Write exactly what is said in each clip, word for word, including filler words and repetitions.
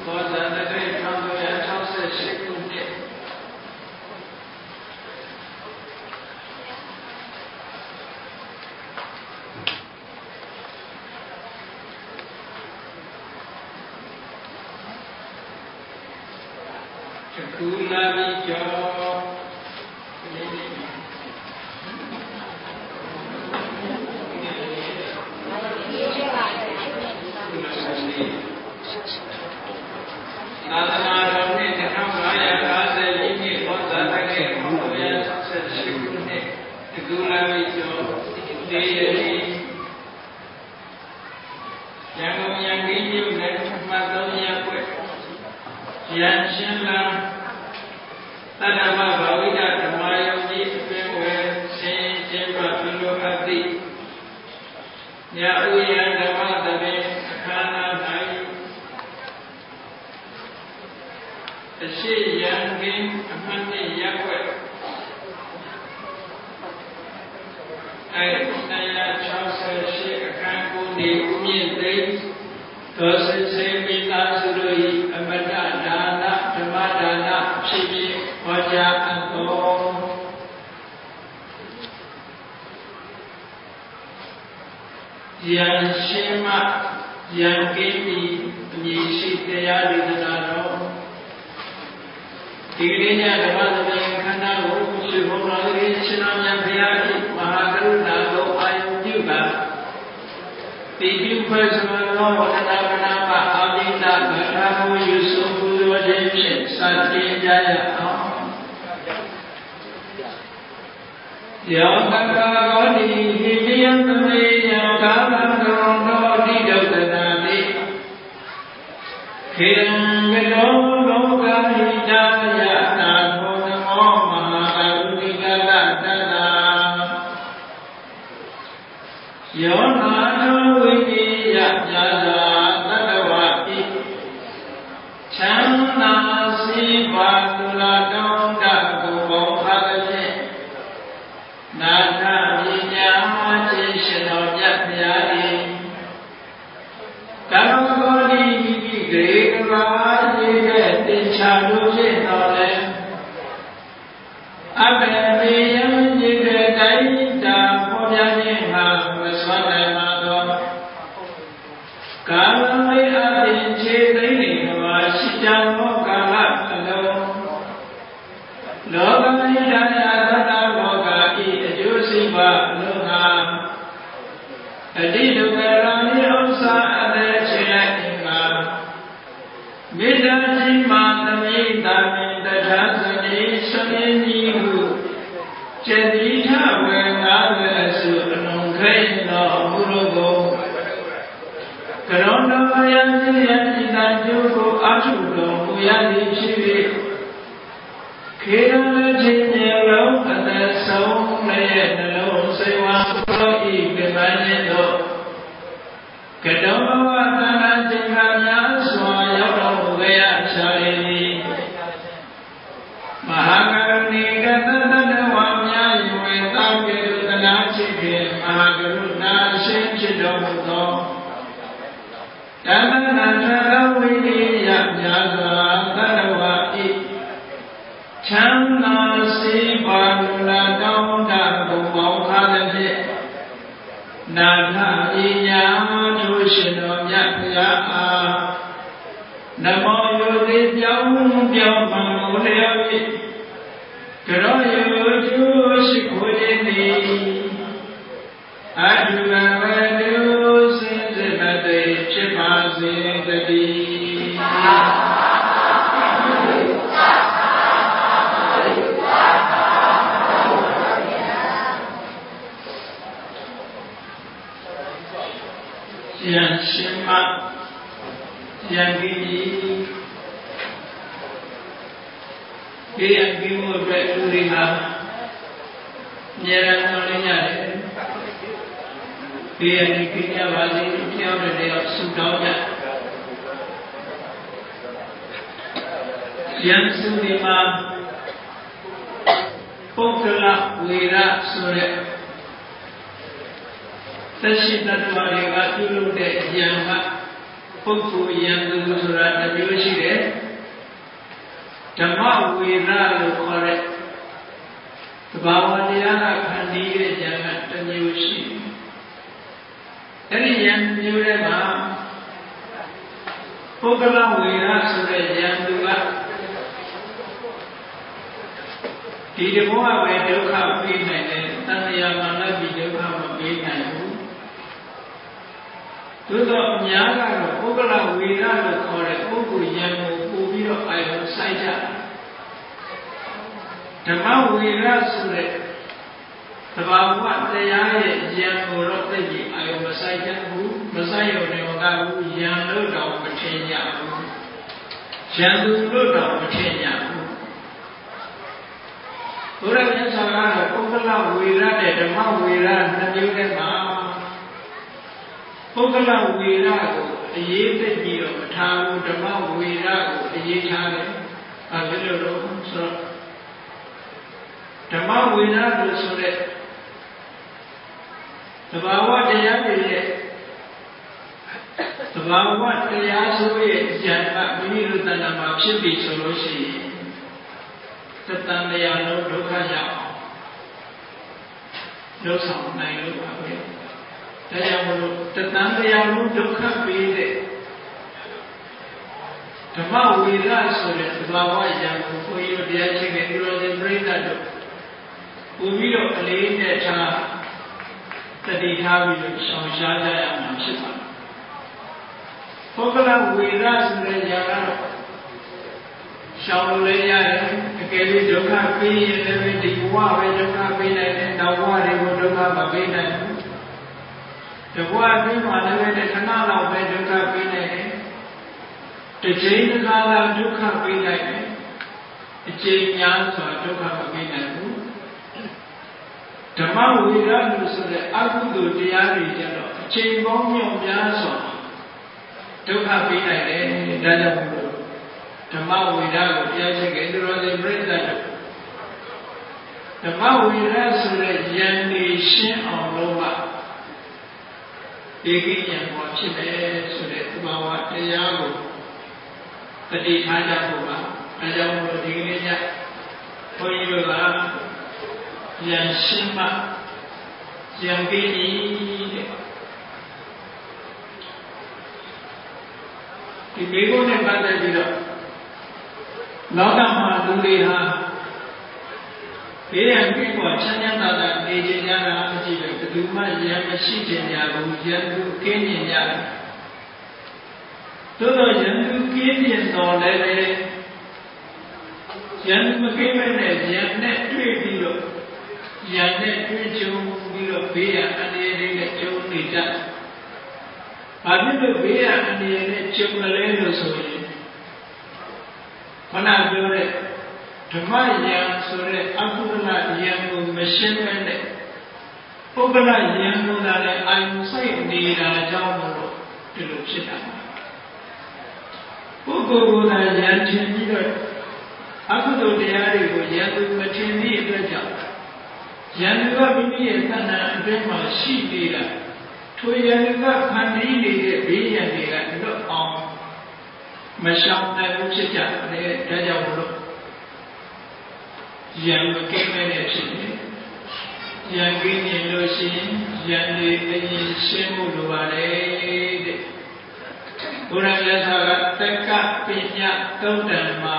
ဘောဇာတက္ကရာ၁၉၆၈ခုနှစ်ကူလာပြီးကျော်သာသနာတော်နှစ်တစ်ထောင်၅ရာ၅ဆယ်ပြည့်နှစ်ဘောဇာတက္ကရာ၁၉၆၈ခုနှစ်ကူလာပြီးကျော်ဒီရည်ရန်ကုန်ရန်ကင်းမြို့နယ်မှာသုံးရပ်ွက်ရန်ရှင်းလန်းသတ္တမဘာဝိဒဓမ္မယုံကြီးအတွင်းဝယ်ဆင်းကျင်းပပြုလုပ်အပ်သည့်ညဥ်ရဓမ္မသဘင်အခမ်းအနား၌အရှိရန်ကင်းအမှတ်နှစ်ရပ်ွက်အဲနှစ်ရာ၆၈အခန်းကိုနေဦးမြင့်သိန်းဒေါ်စင်စေမိသားစုတို့၏အမတဒါနဓမ္မဒါနဖြစ်ဖြစ်ဟောကြားအပ်သောယံရှင်းမယံကင်းပြီးအမည်ရှိတရားဒေသနာတော်ဒီကနေ့ညဓမ္မသဘင်ခန္ဓာကိုရှင်ဘုရားကြီးရှင်တော်မြတ်ဘုရား၏မဟာကရုဏာကိုအာယုပြုပါဒီပြုဖွဲ့စွာသောဝတ္တနာပနာမအာမိတဗတ္ထာဟုယူဆုံးပူဇော်ခြင်းဖြင့်စတင်ကြရအောင်ယောကကာဂောတိဟိမယသမေယောကာမံကရောနောတိဒုက္ခတာတိခေရံကတောလောကဟိတာယတာဘောနမောမဟာကရုဏိကတတနာယောနာနောဝိနိယပြာသာတတဝါဣချမ်းသာစီပါတုလာတောင်းတကုဘောခါသဖြင့်နာထပညာခြင်းရှင်တော်မြတ်ဘုရား၏ကမ္မဂောတိဟိပိဂရေကဘာရေတဲ့တင်ချာလို့ဖြင့်တော်လဲအဘယ်ပေယံရေတဲ့တိုင်းတာပေါ်ပြခြင်းဟာမစွမ်းနိုင်ပါသောကာလမေအပြင်ခြေသိမ့်နေမှာရှိကြသောကာလအလုံးလောကဣဒယသတ္တလောကဤအကျိုးစီးပွားအလုံးဟာအတိဒုက္ခရာနိဥစ္စာအသက်ခြေလိုက်အင်္ဂါမေတ္တာကြီးမှသမိတာမင်တထာသတိသမေကြီးဟုကျက်တိထဝေငါဝေအစုအလုံးခိန်သောဘုရောကိုကရောဏမယတိယတိတံကျိုးကိုအထုတော်မူရသည်ဖြစ်၍ခေရလည်းချင်းမြေလုံးအသက်ဆုံးလည်းနှလုံးစိတ်ဝါသောဤပြပန်းခြင်းတို့ကတောဘဝသန္တာခြင်းကများစွာရောက်တော်မူခဲ့ရချာရည်မဟာကရုဏီကတတတဝါများယွယ်သာကေတုသနာချစ်ဖြင့်မဟာကရုဏာရှင်ဖြစ်တော်မူသောတမ္မနာထဝိနိယများစွာသတ္တဝါဤချမ်းသာစေပါလူလာတောင်းတဘုံပေါင်းခါသဖြင့်နာထပညာတို့ရှင်တော်မြတ်ဘုရားအားနမောယုတိပြောင်းပြောင်းမှန်ကိုလျော်၏ကရောယုကျိုးရှိခိုးခြင်းသည်အတုကဝေတုစင်စစ်မသိဖြစ်ပါစေတည်းယံရှင်မယံကိဒီဒီယံကိမှုအတွက်လူတွေဟာဉာဏ်တော်လေးရတယ်ဒီယံကိကြပါစေကြောက်တဲ့တော့ဆုတောင်းကြယံစုဒီမှာပုဂ္ဂလဝေရဆိုတဲ့သက်ရှိတ attva တွေကပြုလုပ်တဲ့ဉာဏ်ကပုဂ္ဂိုလ်ဉာဏ်သူဆိုတာတစ်မျိုးရှိတယ်ဓမ္မဝေရလို့ခေါ်တဲ့သဘာဝတရားကဖန်တီးတဲ့ဉာဏ်ကတစ်မျိုးရှိတယ်အဲ့ဒီဉာဏ်မျိုးထဲမှာပုဂ္ဂလဝေရဆိုတဲ့ဉာဏ်သူကဒီတဘောကပဲဒုက္ခပေးနိုင်တယ်တဏှာမာနတိဒုက္ခမပေးနိုင်ဘူးသို့တော့အများကတော့ပုဂ္ဂလဝေရလို့ခေါ်တဲ့ပုဂ္ဂိုလ်ဉာဏ်ကိုပို့ပြီးတော့အာရုံစိုက်ကြဓမ္မဝေရဆိုတဲ့သဘာဝတရားရဲ့ဉာဏ်ကိုတော့သိပြီးအာရုံမစိုက်ကြဘူးမစိုက်ရုံနဲ့မကဘူးဉာဏ်လို့တော့မထင်ကြဘူးဉာဏ်သူလို့တော့မထင်ကြဘူးဘုရားမြတ်စွာကတော့ပုဂ္ဂလဝေရနဲ့ဓမ္မဝေရနှစ်မျိုးတည်းမှာပုဂ္ဂလဝေရကိုအရေးသိပြီးတော့မထားဘူးဓမ္မဝေရကိုအရေးထားတယ်။အဲဒါလို့တော့ဆိုတော့ဓမ္မဝေရလို့ဆိုတဲ့သဘာဝတရားတွေရဲ့သဘာဝတရားဆိုရဲ့ဉာဏ်ကမိမိတို့တဏ္ဍာမှာဖြစ်ပြီဆိုလို့ရှိရင်တတန်တရားလုံးဒုက္ခရောက်အောင်လုပ်ဆောင်နိုင်လို့ပါပဲ။ဒါကြောင့်မလို့တတန်တရားလုံးဒုက္ခပေးတဲ့ဓမ္မဝေရဆိုတဲ့သဘာဝဉာဏ်ကိုဘုန်းကြီးတို့တရားချင်းနဲ့ဒီလိုစင်ပြိဋ္ဌာတို့ပို့ပြီးတော့အလေးနဲ့ထားတတိထားပြီးတော့ရှောင်ရှားကြရမှာဖြစ်ပါတယ်။ပုဂ္ဂလဝေရဆိုတဲ့ဉာဏ်ကတော့ရှောင်လို့လည်းရတယ်အကယ်၍ဒုက္ခပေးရင်လည်းဒီဘဝပဲဒုက္ခပေးနိုင်တယ်နောက်ဘဝတွေကိုဒုက္ခမပေးနိုင်ဘူးဒီဘဝအတွင်းမှာလည်းတစ်ခဏလောက်ပဲဒုက္ခပေးနိုင်တယ်တစ်ချိန်တစ်ခါလာဒုက္ခပေးနိုင်တယ်အချိန်များစွာဒုက္ခမပေးနိုင်ဘူးဓမ္မဝေရလို့ဆိုတဲ့အကုသိုလ်တရားတွေကျတော့အချိန်ပေါင်းမြောက်များစွာဒုက္ခပေးနိုင်တယ်ဒါကြောင့်မို့ဓမ္မဝေဒကိုတရားချက်ကသူတော်စင်ပြိဿတ်ဓမ္မဝေဒဆိုတဲ့ဉာဏ်နေရှင်းအောင်လုပ်မှဧကိဉာဏ်ပေါ်ဖြစ်တယ်ဆိုတဲ့သဘာဝတရားကိုတတိထားကြဖို့ပါဒါကြောင့်မို့ဒီကနေ့ညဘုန်းကြီးတို့ကဉာဏ်ရှင်းမှဉာဏ်ကိတဲ့ဒီမိဘနဲ့ပတ်သက်ပြီးတော့လောကမှာလူတွေဟာဘေးရန်ပြီးပေါ်ချမ်းချမ်းသာသာနေကြကြတာအကြည့်ပဲဘယ်သူမှရံမရှိကြကြဘူးရံသူကင်းကျင်ကြတယ်သို့တော့ရံသူကင်းကျင်တော်လည်းပဲရံသူမကင်းမဲ့နဲ့ရံနဲ့တွေ့ပြီးတော့ရံနဲ့တွေ့ကြုံပြီးတော့ဘေးရန်အနေနဲ့ကြုံနေကြတယ်ဘာဖြစ်လို့ဘေးရန်အနေနဲ့ကြုံလဲလို့ဆိုရင်ခဏပြောတဲ့ဓမ္မဉာဏ်ဆိုတဲ့အကုသလဉာဏ်ကိုမရှင်းမဲ့နဲ့ပုဂ္ဂလဉာဏ်ကိုသာလည်းအာယုစိုက်နေတာကြောင့်မလို့ဒီလိုဖြစ်တာပုဂ္ဂိုလ်ကိုယ်သာဉာဏ်ထင်ပြီးတော့အကုသိုလ်တရားတွေကိုဉာဏ်ကိုမထင်သည့်အတွက်ကြောင့်ဉာဏ်ကမိမိရဲ့သဏ္ဍာန်အတွင်းမှာရှိနေတာထိုဉာဏ်ကဖန်တီးနေတဲ့ဘေးဉာဏ်တွေကလွတ်အောင်မရှောင်နိုင်ဘူးဖြစ်ကြတယ်ဒါကြောင့်မလို့ဉာဏ်မကင်းမဲ့တဲ့ဖြစ်နေဉာဏ်ကင်းနေလို့ရှိရင်ဉာဏ်လေးအရင်ရှင်းဖို့လိုပါတယ်တဲ့ဘုရားမြတ်စွာကတက္ကပညာသုတ်တံမှာ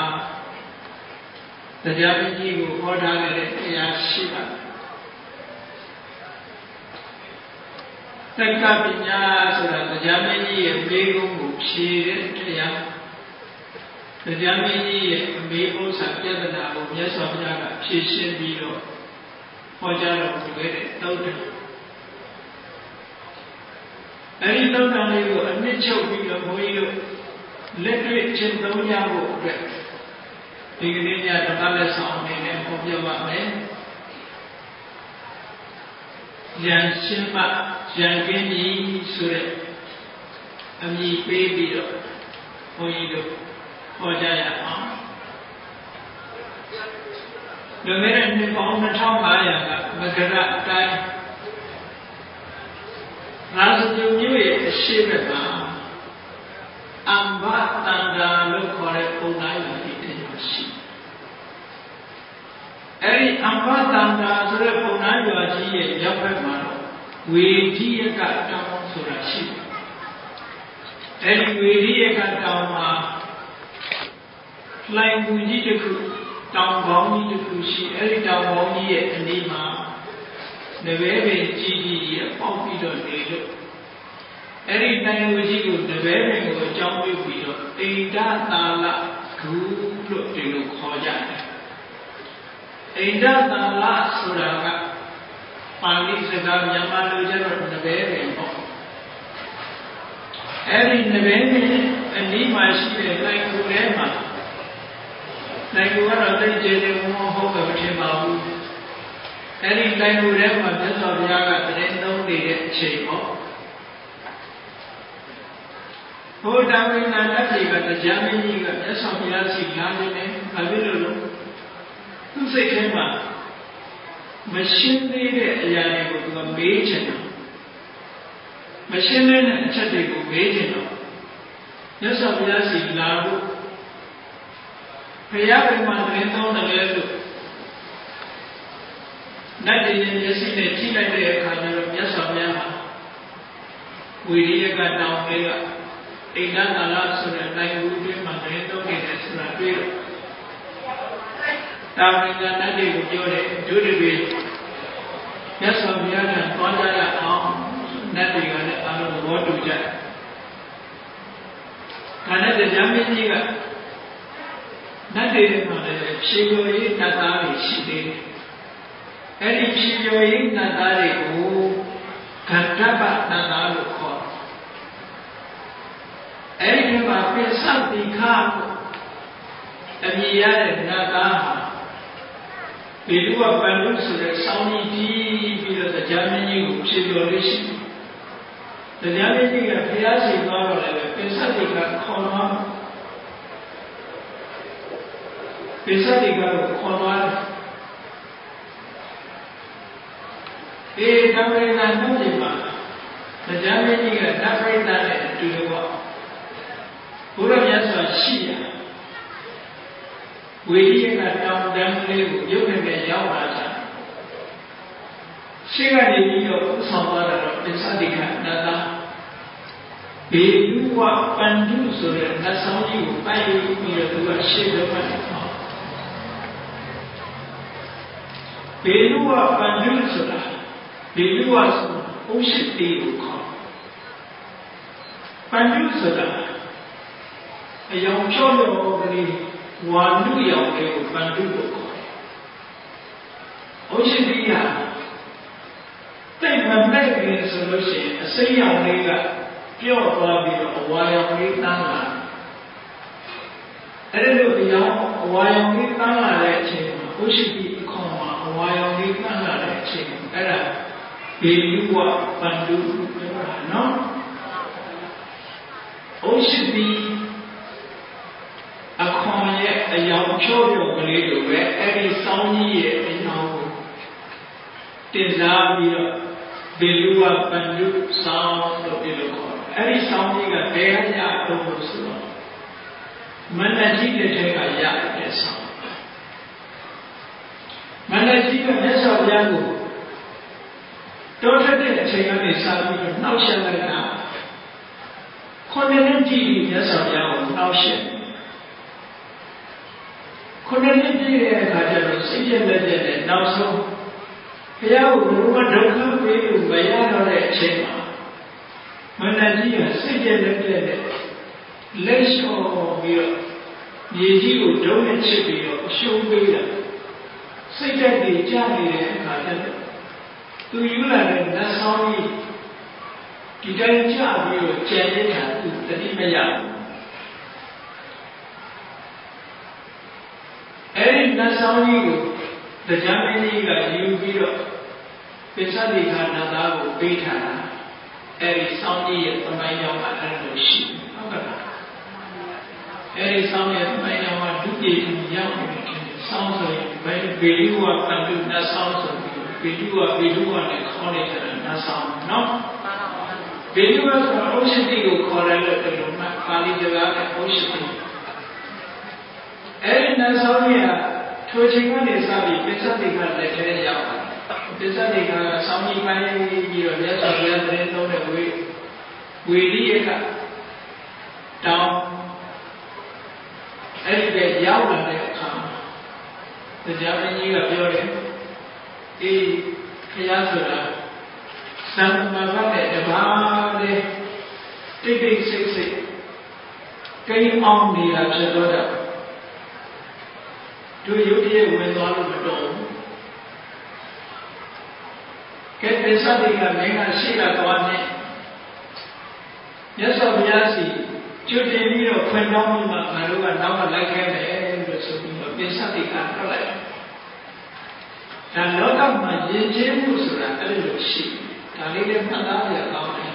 တရားပကြီးကိုဟောထားတဲ့တရားရှိပါတယ်တက္ကပညာဆိုတာတရားမင်းကြီးရဲ့မေးခွန်းကိုဖြေတဲ့တရားတရားမင်းကြီးရဲ့အမေဥစ္စာပြဿနာကိုမြတ်စွာဘုရားကဖြေရှင်းပြီးတော့ဟောကြားတော်မူခဲ့တဲ့သုတ်တံအဲဒီသုတ်တံလေးကိုအနှစ်ချုပ်ပြီးတော့ဘုန်းကြီးတို့လက်တွေ့ကျင့်သုံးကြဖို့အတွက်ဒီကနေ့ညဓမ္မလက်ဆောင်အနေနဲ့ဟောပြပါမယ်ဉာဏ်ရှင်းမှဉာဏ်ကင်းပြီဆိုတဲ့အမည်ပေးပြီးတော့ဘုန်းကြီးတို့ဟောကြားရအောင်လွန်ခဲ့တဲ့နှစ်ပေါင်းနှစ်ထောင်ငါးရာကမကရအတိုင်းရာဇဂုမြို့ရဲ့အရှိဘက်မှာအမ္ဘတန္တာလို့ခေါ်တဲ့ပုံသားကြီးတရားရှိအမ္ပတန္တာဆိုတဲ့ပုံနာရွာကြီးရဲ့ရောက်ဘက်မှာဝေဒီယကတောင်ဆိုတာရှိတယ်အဲဒီဝေဒီယကတောင်မှာလိုင်ဘူးကြီးတစ်ခုတောင်ပေါင်းကြီးတစ်ခုရှိအဲဒီတောင်ပေါင်းကြီးရဲ့အနီးမှာနဘဲပင်ကြီးကြီးရဲ့ပေါက်ပြီးတော့နေလို့အဲ့ဒီတိုင်လူကြီးကိုတပည့်တွေကိုအကြောင်းပြုပြီးတော့အိန္ဒသာလဂုလို့ဒီလိုခေါ်ကြတယ်အိန္ဒသာလဆိုတာကပါဠိစကားမြန်မာလိုကျတော့တပည့်တွေပေါ့အဲ့ဒီတပည့်တွေအနီးမှာရှိတဲ့တိုင်လူထဲမှာတိုင်လူကတော့တိတ်ကျတဲ့ဘုံဟုတ်ကမထင်ပါဘူးအဲ့ဒီတိုင်လူထဲမှာမြတ်စွာဘုရားကတရင်သုံးနေတဲ့အချိန်ပေါ့ဘုရားဝိညာဏတ္တိကတရားမင်းကြီးကမြတ်စွာဘုရားရှိလာနေတယ်ဘာဖြစ်လို့လဲသူစိတ်ထဲမှာမရှင်းသေးတဲ့အရာတွေကိုသူကမေးချင်တယ်မရှင်းတဲ့အချက်တွေကိုမေးချင်တော့မြတ်စွာဘုရားရှိလာဖို့ဘုရားဝိမာန်တွင်သုံးတယ်လို့နတ်ပြည်ရဲ့မျက်စိနဲ့ကြည့်လိုက်တဲ့အခါကျတော့မြတ်စွာဘုရားဟာဝိရိယကတောင်းလေးကအိန္ဒသာလဆိုတဲ့တိုင်လူတွေမှာတရင်သုံးနေတယ်ဆိုတာတွေ့တော့တာဝိကနတ်တွေကိုပြောတယ်ဒုတိယမြတ်စွာဘုရားကသွားကြရအောင်နတ်တွေကလည်းအားလုံးသဘောတူကြတယ်။ဒါနဲ့တရားမင်းကြီးကနတ်တွေမှာလည်းဖြေကျော်ရေးနတ်သားတွေရှိသေးတယ်။အဲဒီဖြေကျော်ရေးနတ်သားတွေကိုဂန္ဓပနတ်သားလို့ခေါ်တယ်။အဲဒီမှာပိဿတိခအမည်ရတဲ့နတ်သားဟာဒီလူကပန္နုဆိုတဲ့စောင်းကြီးတီးပြီးတော့တရားမင်းကြီးကိုဖြေကျော်လို့ရှိတယ်။တရားမင်းကြီးကဘုရားရှိသွားတော့လည်းပိဿတိခခေါ်သွားပိဿတိခကိုခေါ်သွားတယ်။ဒီတဝေနာနှုတ်ဒီမှာတရားမင်းကြီးကတပရိသတ်နဲ့အတူတူပေါ့ဘုရားမြတ်စွာရှိရဝိရိယကတောင်းတန်းလေးကိုရုပ်နဲ့ရောက်လာကြရှေ့ကနေပြီးတော့ဥဆောင်သွားတာတော့ပိဿတိခနတ်သားဘေလူဝပန္ဒုဆိုတဲ့နတ်ဆောင်ကြီးကိုပိုက်ပြီးတော့သူကရှေ့တော့မှတ်တယ်ဘေလူဝပန္ဒုဆိုတာဘေလူဝဆိုဥရှိတိကိုခေါ်ပန္ဒုဆိုတာအယောင်ချောလို့ကလေးဝါနုရောင်လေးကိုပန္ဒုလို့ခေါ်တယ်။ဥရှိတိဟာတိတ်မမဲ့ခင်ဆိုလို့ရှိရင်အစိမ်းရောင်လေးကပြော့သွားပြီးတော့အဝါရောင်လေးတန်းလာ။အဲဒီလိုအရောင်အဝါရောင်လေးတန်းလာတဲ့အချိန်မှာဥရှိတိအခေါ်မှာအဝါရောင်လေးတန်းလာတဲ့အချိန်မှာအဲ့ဒါဘေလူဝပန္ဒုပြောတာနော်။ဥရှိတိအခွန်ရဲ့အယောင်ဖြောဖြောကလေးလိုပဲအဲ့ဒီစောင်းကြီးရဲ့အယောင်ကိုတင်စားပြီးတော့ဘေလူဝပန္ဒုစောင်းလို့ပြောလို့ခေါ်တယ်အဲ့ဒီစောင်းကြီးကဘယ်ရရတော့လို့ဆိုတော့မန္တကြီးတဲ့ထဲကရတဲ့စောင်းမန္တကြီးကမြတ်စွာဘုရားကိုတောထက်တဲ့အချိန်ကနေစပြီးတော့နှောက်ယှက်လိုက်တာခုနှစ်နှစ်ကြည့်ပြီးမြတ်စွာဘုရားကိုနှောက်ယှက်ခုနှစ်နှစ်ပြည့်တဲ့အခါကျတော့စိတ်ပြည့်လက်ပြည့်နဲ့နောက်ဆုံးဘုရားကိုဘုရားဒုက္ခပေးလို့မရတော့တဲ့အချိန်မှာမန္တကြီးကစိတ်ပြည့်လက်ပြည့်နဲ့လက်လျှော့ပြီးတော့မြေကြီးကိုဒုံးနဲ့ချစ်ပြီးတော့အရှုံးပေးတာစိတ်ဓာတ်တွေကျနေတဲ့အခါကျတော့သူယူလာတဲ့နတ်ဆောင်ကြီးဒီတိုင်းကျပြီးတော့ကျန်နေတာသူတတိမရဘူးအဲ့ဒီနတ်ဆောင်ကြီးကိုတရားမင်းကြီးကယူပြီးတော့ပိဿတိခနတ်သားကိုပေးထားတာအဲ့ဒီဆောင်ကြီးရဲ့သမိုင်းကြောင်းကအဲ့လိုရှိဟုတ်ကဲ့အဲ့ဒီဆောင်ရဲ့သမိုင်းကြောင်းကဒုတိယရောက်နေတယ်ဆောင်းဆိုရင်ဘယ်ဘေလူဝပန္ဒုနတ်ဆောင်းဆိုပြီးဘေလူဝဘေလူဝနဲ့ခေါ်နေတဲ့နတ်ဆောင်းနော်ဘေလူဝဆိုတာဩရှိတိကိုခေါ်တယ်လို့ပြောလို့ပါဠိစကားနဲ့ဩရှိတိအဲ့ဒီနတ်ဆောင်းကြီးကထိုချိန်ကနေစပြီးပိဿတိကလက်ထဲရောက်လာပိဿတိကဆောင်းကြီးပိုင်းပြီးတော့မြတ်စွာဘုရားတရင်သုံးတဲ့ဝေဝေရိယကတောင်းအဲ့ဒီပဲရောက်လာတဲ့အခါတရားမင်းကြီးကပြောတယ်အေးခရဆိုတာသံဃာဘတ်တဲ့တပါးလေးတိတ်တိတ်ဆိတ်ဆိတ်ကိန်းအောင်နေတာဖြစ်တော့တာတို့ရုပ်တရက်ဝင်သွားလို့မတော်ဘူးကဲပိဿတိကမင်းကရှိလာသွားနေမြတ်စွာဘုရားစီကျွတ်တင်ပြီးတော့ဖွင့်တော်ပြီးမှငါတို့ကနောက်ကလိုက်ခဲ့မယ်လို့ဆိုပြီးတော့ပိဿတိကထွက်လိုက်ဒါလောကမှာယဉ်ကျေးမှုဆိုတာအဲ့လိုရှိဒါလေးလည်းမှတ်သားရအောင်တယ်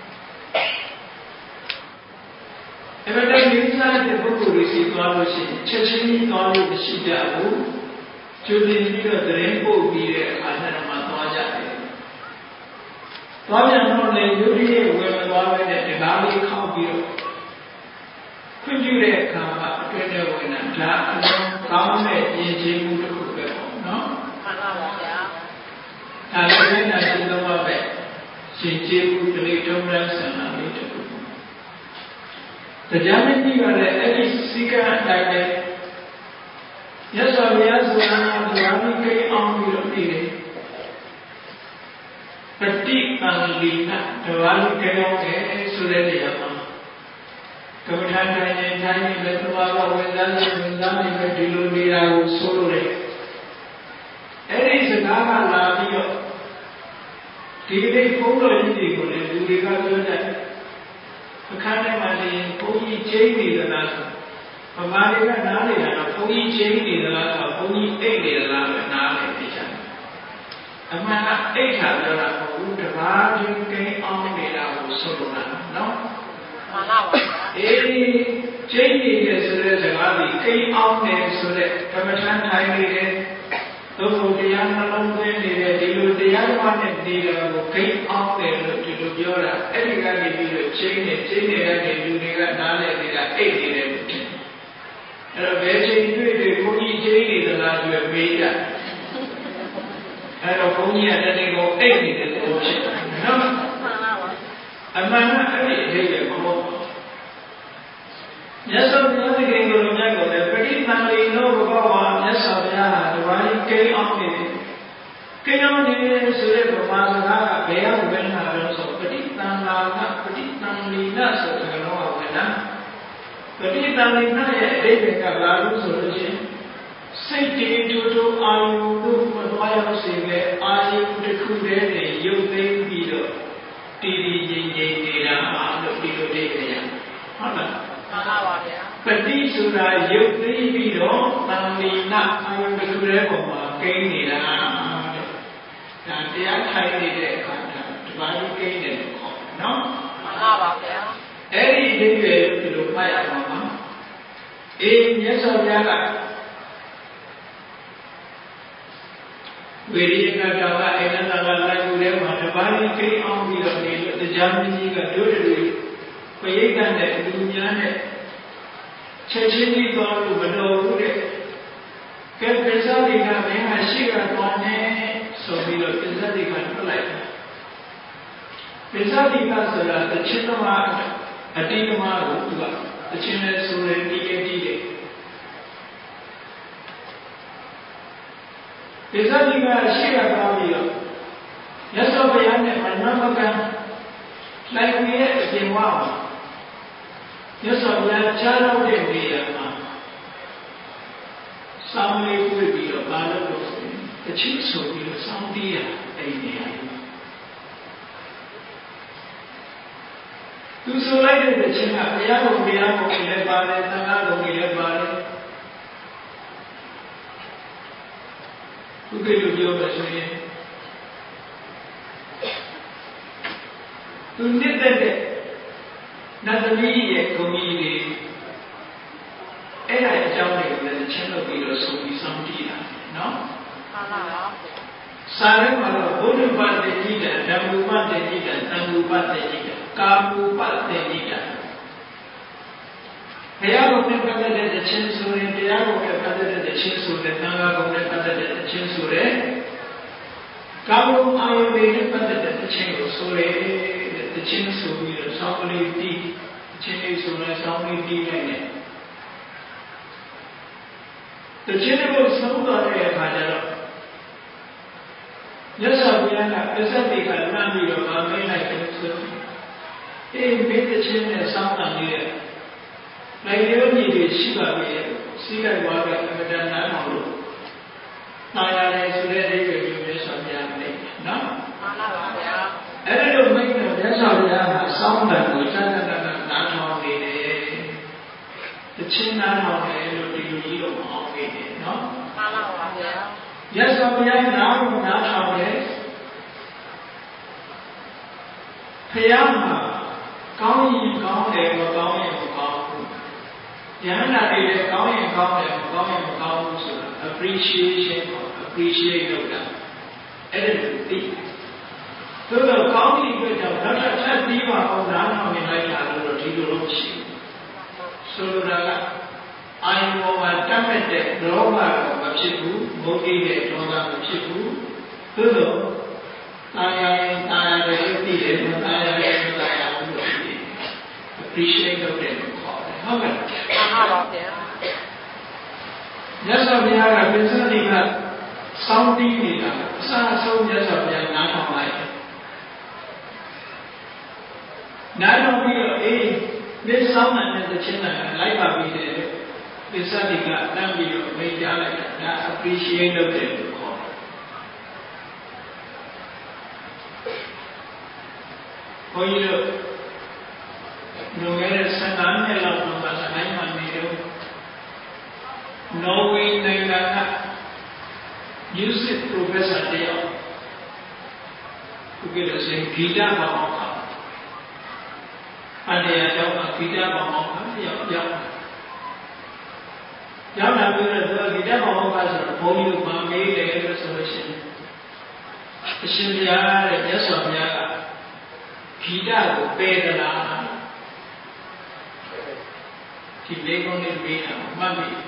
အဲ့ဒါလည်းဒီစားတဲ့ပုဂ္ဂိုလ်တွေစီသွားလို့ရှိရင်ချက်ချင်းကြီးသွားလို့မရှိကြဘူးကျွတ်တင်ပြီးတော့သတင်းပို့ပြီးတဲ့အခါကျတော့မှသွားကြတယ်သွားပြန်တော့လေယုတ်ရဲ့ဝယ်မသွားပဲနဲ့ဒီကားလေးခောက်ပြီးတော့ခွင့်ပြုတဲ့အခါမှာအတွင်းထဲဝင်တာဒါအလုံးကောင်းတဲ့ယဉ်ကျေးမှုတစ်ခုပဲပေါ့နော်မှန်ပါပါဗျာဒါလည်းလည်းဒီလိုပါပဲယဉ်ကျေးမှုတလေးတုံးရဆန္ဒလေးတစ်ခုတရားမင်းကြီးကလည်းအဲ့ဒီစီကအတိုင်းပဲရသော်ဘုရားဆိုတာကဘုရားကြီးကိန်းအောင်ပြီးတော့နေတယ်ပฏิပန္လိနတဝါလိကေယောကေဆိုတဲ့နေရာမှာကမ္မထာတိုင်းတိုင်းတိုင်းပဲသဘာဝဝင်စားနေဝင်စားနေပဲဒီလိုနေတာကိုဆိုလို့လေအဲ့ဒီစကားကလာပြီးတော့ဒီနေ့ဘုန်းတော်ကြီးတွေကိုလည်းလူတွေကပြောကြတယ်အခန်းထဲမှာနေဘုန်းကြီးကျင်းနေသလားဆိုဗမာတွေကနားနေတာတော့ဘုန်းကြီးကျင်းနေသလားဆိုဘုန်းကြီးအိတ်နေသလားပဲနားနေကြတယ်အမှန်ကအိတ်ထာပြောတာမဟုတ်ဘူးတပါးချင်းကိန်းအောင်နေတာကိုဆိုလိုတာနော်မှန်ပါပါအေးကျင်းနေတယ်ဆိုတဲ့စကားကြီးကိန်းအောင်တယ်ဆိုတဲ့ကမ္မထမ်းထိုင်နေတယ်သို့မဟုတ်တရားနှလုံးသွင်းနေတယ်ဒီလိုတရားဓမ္မနဲ့နေတာကိုကိန်းအောင်တယ်လို့ဒီလိုပြောတာအဲ့ဒီကနေပြီးတော့ကျင်းနေကျင်းနေတဲ့လူတွေကနားလည်နေတာအိတ်နေတယ်လို့ထင်အဲ့တော့ဘယ်ချိန်တွေ့တွေ့ဘုန်းကြီးကျင်းနေသလားဆိုမေးကြအဲ့တော့ဘုန်းကြီးကတနေ့ကိုအိတ်နေတယ်လို့ဖြစ်တယ်နော်မှန်ပါပါအမှန်ကအဲ့ဒီအဓိပ္ပာယ်မဟုတ်ဘူးမြတ်စွာဘုရားသခင်ကိုယ်တော်မြတ်ကိုလည်းပဋိသန္ဓေနောဘဂဝါမြတ်စွာဘုရားဟာတပါးကြီးကိန်းအောင်နေတယ်ကိန်းအောင်နေဆိုတဲ့ဗမာစကားကဘယ်ရောက်ဝင်လာတော့ဆိုပဋိသန္ဓာကပဋိသန္ဓိနဆိုတဲ့ကတော့ဝင်လာပဋိသန္ဓိနရဲ့အဓိပ္ပာယ်ကဘာလို့ဆိုလို့ရှိရင်စိတ်တည်တူတူအာယုတို့မသွားရောက်စေပဲအာယုတစ်ခုတည်းနဲ့ရုပ်သိမ်းပြီးတော့တည်တည်ငြိမ်ငြိမ်နေတာလို့ဒီလိုသိကြရဟုတ်လားမှန်ပါပါဗျာပฏิဆိုတာရုပ်သိမ်းပြီးတော့သံလီနာအာယုတစ်ခုတည်းပေါ်မှာကိန်းနေတာတဲ့ဒါတရားထိုင်နေတဲ့အခါဒါဒီပါဠိကိန်းတယ်လို့ခေါ်တယ်နော်မှန်ပါပါဗျာအဲ့ဒီအဓိပ္ပာယ်ဒီလိုမှတ်ရမှာပါအေးမြတ်စွာဘုရားကဝေရိယကတောကအိန္ဒနာကလိုက်ကူထဲမှာတပါးကြီးကိန်းအောင်ပြီးတော့နေလို့တရားမင်းကြီးကတို့တွေပရိသတ်နဲ့လူများနဲ့ချက်ချင်းကြီးသွားလို့မတော်ဘူးတဲ့ကဲပိဿတိကမင်းဟာရှိကသွားနေဆိုပြီးတော့ပိဿတိကထွက်လိုက်တယ်ပိဿတိကဆိုတာတချင်းသမားအတိသမားကိုသူကတချင်းနဲ့ဆိုရင်ဒီအတိတဲ့ပိဿတိကရှိကသွားပြီးတော့မြတ်စွာဘုရားနဲ့မနမကံလိုက်ပြီးရဲ့အပြင်ဝါမှာမြတ်စွာဘုရားကြားတော်တဲ့နေရာမှာစောင်းလေးပွေ့ပြီးတော့ဘာလို့လို့ဆိုရင်တချို့ဆိုပြီးတော့စောင်းတီးရအဲ့ဒီနေရာသူဆိုလိုက်တဲ့တခြင်းကဘုရားကိုဘုရားကိုလည်းပါတယ်သံဃာကိုလည်းပါတယ်သူကလည်းပြောပါဆိုရင်သူနှစ်သက်တဲ့နတ်သမီးရဲ့ဂုဏ်ကြီးတွေအဲ့ဒါအကြောင်းတွေကိုလည်းချင်းလုပ်ပြီးတော့ဆိုပြီးစောင့်ကြည့်တာနော်မှန်ပါပါစာရဲမှာတော့ဘုဒ္ဓဘာသာတိတံဓမ္မုပတေတိတံသံဃုပတေတိတံကာမုပတေတိတံဘုရားကိုပြတ်တဲ့ချင်းဆိုရင်တရားကိုပြတ်တဲ့ချင်းဆိုတဲ့သံဃာချင်းဆိုပြီးတော့ဆောင်းကလေးတီးချင်းလေးဆိုလဲဆောင်းလေးတီးလိုက်တယ်တချင်းကိုဆုံးသွားတဲ့အခါကျတော့မြတ်စွာဘုရားကပစ္စတိကလမ်းပြီးတော့မမေးလိုက်တယ်ဆိုအေးမင်းတချင်းနဲ့ဆောင်းတာလေးတဲ့နိုင်ရုံကြီးတွေရှိပါပြီစီးလိုက်သွားတဲ့အမတန်နားအောင်လို့နားရတယ်ဆိုတဲ့အိဗယ်မျိုးမြတ်စွာဘုရားနဲ့နော်မှန်ပါပါဗျာအဲ့ဒါလို့မိတ်နဲ့မြတ်စွာဘုရားကဆောင်းတယ်ကိုစံတန်တန်နားထောင်နေတယ်တချင်းနားထောင်တယ်လို့ဒီလိုကြီးတော့မအောင်ခဲ့တယ်နော်မှန်ပါပါဗျာမြတ်စွာဘုရားနားကိုနားထောင်တယ်ဖယားမှာကောင်းရင်ကောင်းတယ်မကောင်းရင်မကောင်းဘူးဉာဏ်နာတွေလည်းကောင်းရင်ကောင်းတယ်မကောင်းရင်မကောင်းဘူးဆိုတာ appreciation ကို appreciate လုပ်တာအဲ့ဒါကိုသိဆိုတော့ကောင်းတဲ့အတွက်ကြောင့်နောက်ထပ်ချက်ပြီးပါအောင်နားထောင်နေလိုက်တာလို့တော့ဒီလိုလို့ရှိတယ်ဆိုလိုတာကအာယုံပေါ်မှာတတ်မဲ့တဲ့လောဘတော့မဖြစ်ဘူးမုန်းတိတဲ့ဒေါသမဖြစ်ဘူးသို့တော့တာယာရင်တာယာတယ်လို့သိတယ်မတာယာရင်မတာယာဘူးလို့သိတယ် appreciate လုပ်တယ်လို့ခေါ်တယ်ဟုတ်ကဲ့မှန်ပါပါဗျာမြတ်စွာဘုရားကပိဿတိကစောင်းတီးနေတာအစအဆုံးမြတ်စွာဘုရားနားထောင်လိုက်နားထောင်ပြီးတော့အေးမင်းစောင်းတဲ့တခြင်းတိုင်းလိုက်ပါပြီးတယ်ပိဿတိကတမ်းပြီးတော့မိတ်ကြားလိုက်တာဒါ appreciate လုပ်တယ်လို့ခေါ်တယ်ဘုန်းကြီးတို့လွန်ခဲ့တဲ့ဆယ်ငါးနှစ်လောက်တော့စကိုင်းမှာနေတော့နော်ဝေနိုင်ငံက music professor တယောက်သူကလည်းဂီတဘာမောခအတရားကြောင့်ဂီတဘာမောခတယောက်ရောက်ရောက်လာပြီးတော့ဂီတဘာမောခဆိုတော့ဘုန်းကြီးတို့ဗာမေးတယ်လို့ဆိုလို့ရှိရင်အရှင်ဘုရားတဲ့မြတ်စွာဘုရားကဂီတကိုပယ်သလားဒီလေးကုန်းလေးပေးတာမှတ်ပြီ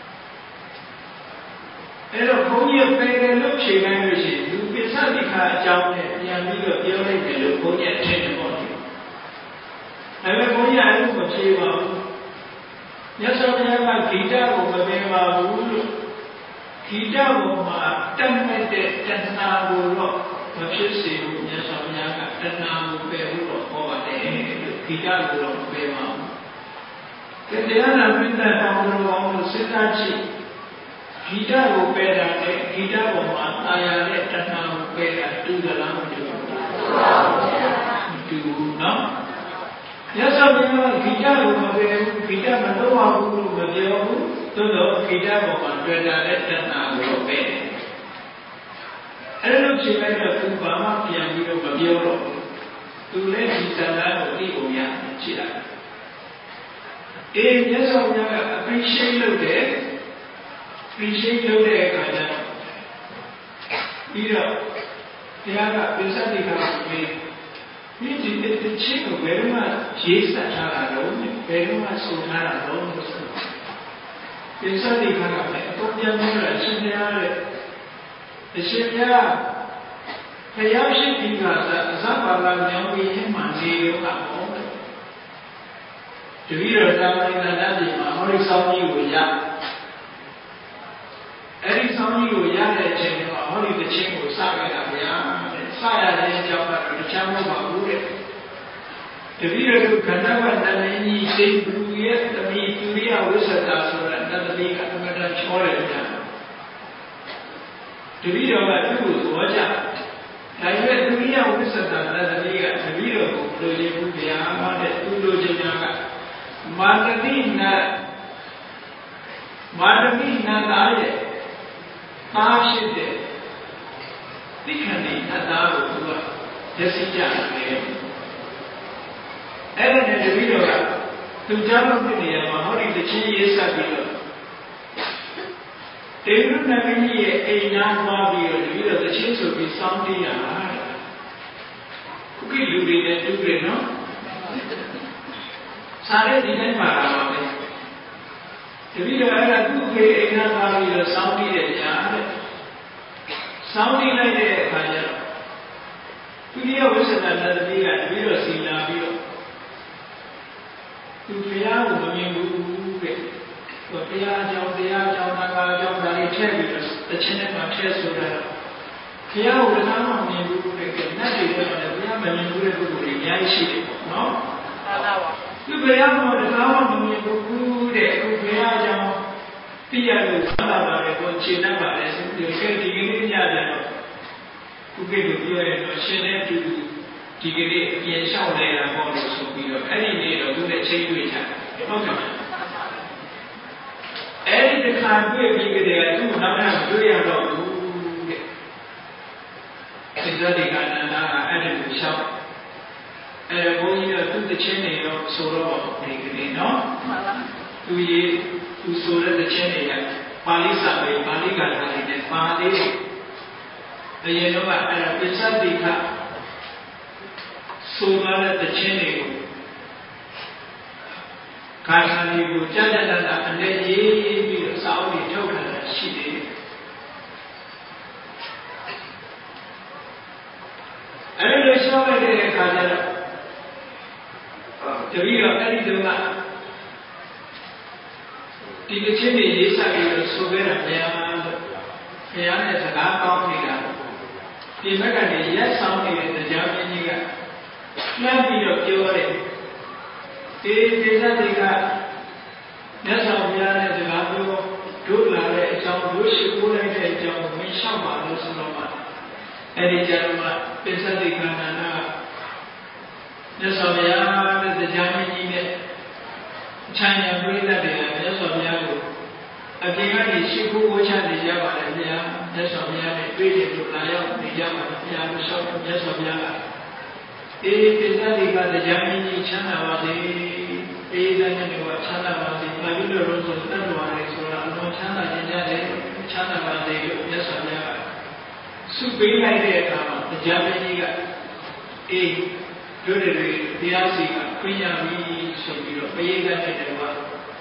အဲ့တော့ဘုန်းကြီးပယ်တယ်လို့ဖြေခိုင်းလို့ရှိရင်သူပစ္စတိခါအကြောင်းနဲ့ပြန်ပြီးတော့ပြောလိုက်တယ်လို့ဘုန်းကြီးထင်တယ်ပေါ့ဒီဒါပေမဲ့ဘုန်းကြီးအဲ့လိုမဖြေပါဘူးမြတ်စွာဘုရားကဂီတကိုမပယ်ပါဘူးလို့ဂီတပေါ်မှာတတ်မဲ့တဲ့တဏှာကိုတော့မဖြစ်စေဘူးမြတ်စွာဘုရားကတဏှာကိုပယ်ဖို့တော့ဟောပါတယ်လို့ဂီတကိုတော့မပယ်ပါဘူးတရားနာပိဋကတောင်းတော်ကောင်းလို့စဉ်းစားကြည့်ဂီတကိုပယ်တာနဲ့ဂီတပေါ်မှာတာယာနဲ့တဏှာကိုပယ်တာတူသလားမတူဘူးမတူဘူးနော်မြတ်စွာဘုရားဂီတကိုမပယ်ဘူးဂီတမတော့ပါဘူးလို့မပြောဘူးသို့တော့ဂီတပေါ်မှာတွေ့တာနဲ့တဏှာကိုပယ်တယ်အဲ့လိုချိန်လိုက်တော့သူဘာမှပြန်ပြီးတော့မပြောတော့ဘူးသူလည်းဒီသဏ္ဍာန်ကိုသိဖို့ရရှိတာအေးမြတ်စွာဘုရားက appreciate လုပ်တယ် appreciate လုပ်တဲ့အခါကျတော့ပြီးတော့ဘုရားကပိဿတိကကိုမေးဒီဒီတချင်းကိုဘယ်တော့မှရေးစပ်ထားတာတော့ဘယ်တော့မှဆိုထားတာတော့လို့ဆိုတော့ပိဿတိကကလည်းအတော့ပြန်ပြောတာရှင်းပြရတဲ့အရှင်ဘုရားဘုရားရှိခိုးတာအစပါလာမြောင်းပြီးမှနေရောကပေါ့တပည့်တော်တာမဏေနတ်ပြည်မှာဟောဒီဆောင်းကြီးကိုရအဲ့ဒီဆောင်းကြီးကိုရတဲ့အချိန်မှာဟောဒီတစ်ချင်းကိုစခဲ့တာဗျာတဲ့စရတဲ့အကြောင်းကတော့တခြားမဟုတ်ပါဘူးတဲ့တပည့်တော်ကခန္ဓာဝတ္တန်ကြီးစိတ်ဘူးရဲ့တမိသူရိယဝိသတာဆိုတာတတမိကအမှန်တန်ချောတယ်ဗျာတပည့်တော်ကသူ့ကိုသဘောကျဒါပေမဲ့သူရိယဝိသတာတတမိကတပည့်တော်ကိုလိုချင်ဘူးဗျာတဲ့သူလိုချင်တာကမာတတိနာမာတတိနာသားရဲ့သားဖြစ်တဲ့သိခဏိနတ်သားကိုသူကရစီကြတယ်အဲ့ဒါနဲ့တပည့်တော်ကသူကြောင့်ဖြစ်နေရမှာဟောဒီတချင်းရေးဆက်ပြီးတော့တေရုဏဂိရဲ့အိမ်နာသွားပြီးတော့တပည့်တော်တချင်းဆိုပြီးစောင်းတီးရတာခုကိလူတွေနဲ့တူတယ်နော်စားတဲ့ဒီတိုင်းပါလာပါပဲတပည့်တော်အဲ့ဒါသူ့ဖေအိမ်နာသွားပြီးတော့စောင်းတီးတယ်ညာတဲ့စောင်းတီးလိုက်တဲ့အခါကျတော့သူဒီဝိသနာတတိကပြီးတော့စီလာပြီးတော့သူဘုရားကိုမမြင်ဘူးတဲ့ဟိုတရားအကြောင်းတရားအကြောင်းနာအကြောင်းဒါတွေထည့်ပြီးတော့တစ်ချက်နဲ့မှထည့်ဆိုတာဘုရားကိုလည်းမမြင်ဘူးတဲ့နတ်တွေလည်းဘုရားမမြင်ဘူးတဲ့ပုဂ္ဂိုလ်တွေအများကြီးရှိတယ်ပေါ့နော်မှန်ပါပါသူဘုရားကိုတရားမမြင်ဘူးတဲ့အခုဘုရားအကြောင်းသိရလို့သာလာပါတယ်ကိုခြေတတ်ပါတယ်ဆိုပြီးဒီဒီကနေ့ညတယ်တော့ခုကိတို့ပြောရတော့ရှင်နဲ့တူဒီကနေ့အပြင်လျှောက်နေတာပေါ့လို့ဆိုပြီးတော့အဲ့ဒီနေ့တော့သူနဲ့ချိန်တွေ့ကြတယ်ဟုတ်ကဲ့အဲ့ဒီတစ်ခါတွေ့ပြီးကြတဲ့သူ့နောက်ထပ်မတွေ့ရတော့ဘူးတဲ့စိတ်ဓာတ်တွေကနန္ဒာကအဲ့ဒီကိုလျှောက်အဲဘုန်းကြီးကသူ့တစ်ချင်းနေတော့ဆိုတော့ဒီကနေ့နော်သူရေးသူဆိုတဲ့တစ်ချင်းတွေကပါဠိစာပေပါဠိကထာတွေနဲ့ပါသေးတယ်အရင်တော့အဲ့ဒါပိဿတိခဆိုသွားတဲ့တစ်ချင်းတွေကိုခါထာတွေကိုကြက်ကြက်တာအနေရေးပြီးတော့စာအုပ်တွေထုတ်ထားတာရှိတယ်အဲ့လိုရှောက်လိုက်တဲ့အခါကျတော့တပည့်တော်အဲ့ဒီတုန်းကဒီတစ်ချင်းတွေရေးစားပြီးတော့ဆိုခဲ့တာဘုရားလို့ဘုရားနဲ့စကားကောင်းနေတာဒီဘက်ကနေရက်ဆောင်နေတဲ့တရားမင်းကြီးကလှမ်းပြီးတော့ပြောတယ်ဒီဒေသတွေကမြတ်စွာဘုရားနဲ့စကားပြောတို့လာတဲ့အကြောင်းတို့ရှိခိုးလိုက်တဲ့အကြောင်းကိုမင်းရှောက်ပါလို့ဆိုတော့မှအဲ့ဒီကြတော့မှပိဿတိကန္နနာမြတ်စွာဘုရားနဲ့တရားမင်းကြီးနဲ့ချမ်းသာပြိဿတွေကမြတ်စွာဘုရားကိုအပြင်ကနေရှိခိုးဝှချနေကြပါတယ်ဘုရားမြတ်စွာဘုရားနဲ့တွေ့တယ်လို့လာရောက်နေကြပါတယ်ဘုရားလို့ရှောက်မြတ်စွာဘုရားကအေးပိဿတိကတရားမင်းကြီးချမ်းသာပါစေအေးတဲ့နဲ့ကချမ်းသာပါစေဘာဖြစ်လို့လဲဆိုတော့တတ်တော်ရဲဆိုတာအလုံးချမ်းသာခြင်းကြတယ်ချမ်းသာပါစေလို့မြတ်စွာဘုရားကဆုပေးလိုက်တဲ့အခါမှာတရားမင်းကြီးကအေးတို့တွေတရားစီကပြညာပြီးဆိုပြီးတော့ပြေးတဲ့တဲ့ကွာ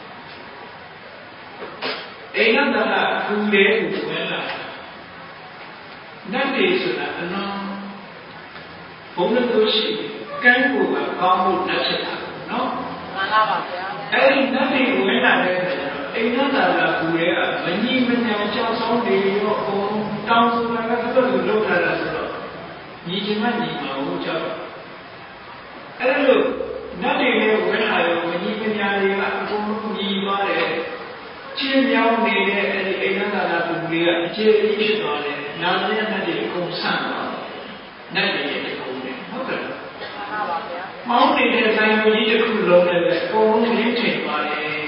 အိမ်ကတကကူလေကိုဝင်လာနတ်တွေဆိုတာအလုံးဘုံလို့ရှိကန်းကိုကကောင်းဖို့တက်ဖြစ်တာနော်မှန်ပါပါဗျာအဲ့ဒီနတ်တွေဝင်လာတဲ့အခါကျတော့အိမ်ကတကကူလေကမကြီးမညာကြောက်ဆောင်နေရောအကုန်တောင်းဆိုတာကတော်တော်လောက်လာတာဆိုတော့ညီချင်မှညီမဟုတ်ကြောက်အဲ့လိုနတ်တွေလည်းဝင်လာရောမကြီးမညာတွေကအကုန်လုံးညီသွားတယ်ချင်းမြောင်းနေတဲ့အဲ့ဒီအိမ်ကတကကူလေကအကျေအကြီးဖြစ်သွားတယ်နာမည်နတ်တွေအကုန်ဆန့်သွားတယ်နတ်တွေရဲ့အကုန်နဲ့ဟုတ်ကဲ့မှန်ပါပါဗျာမောင်းနေတဲ့ဆိုင်ကိုကြီးတစ်ခုလုံးနဲ့ပဲအကုန်လုံးရင်းထင်သွားတယ်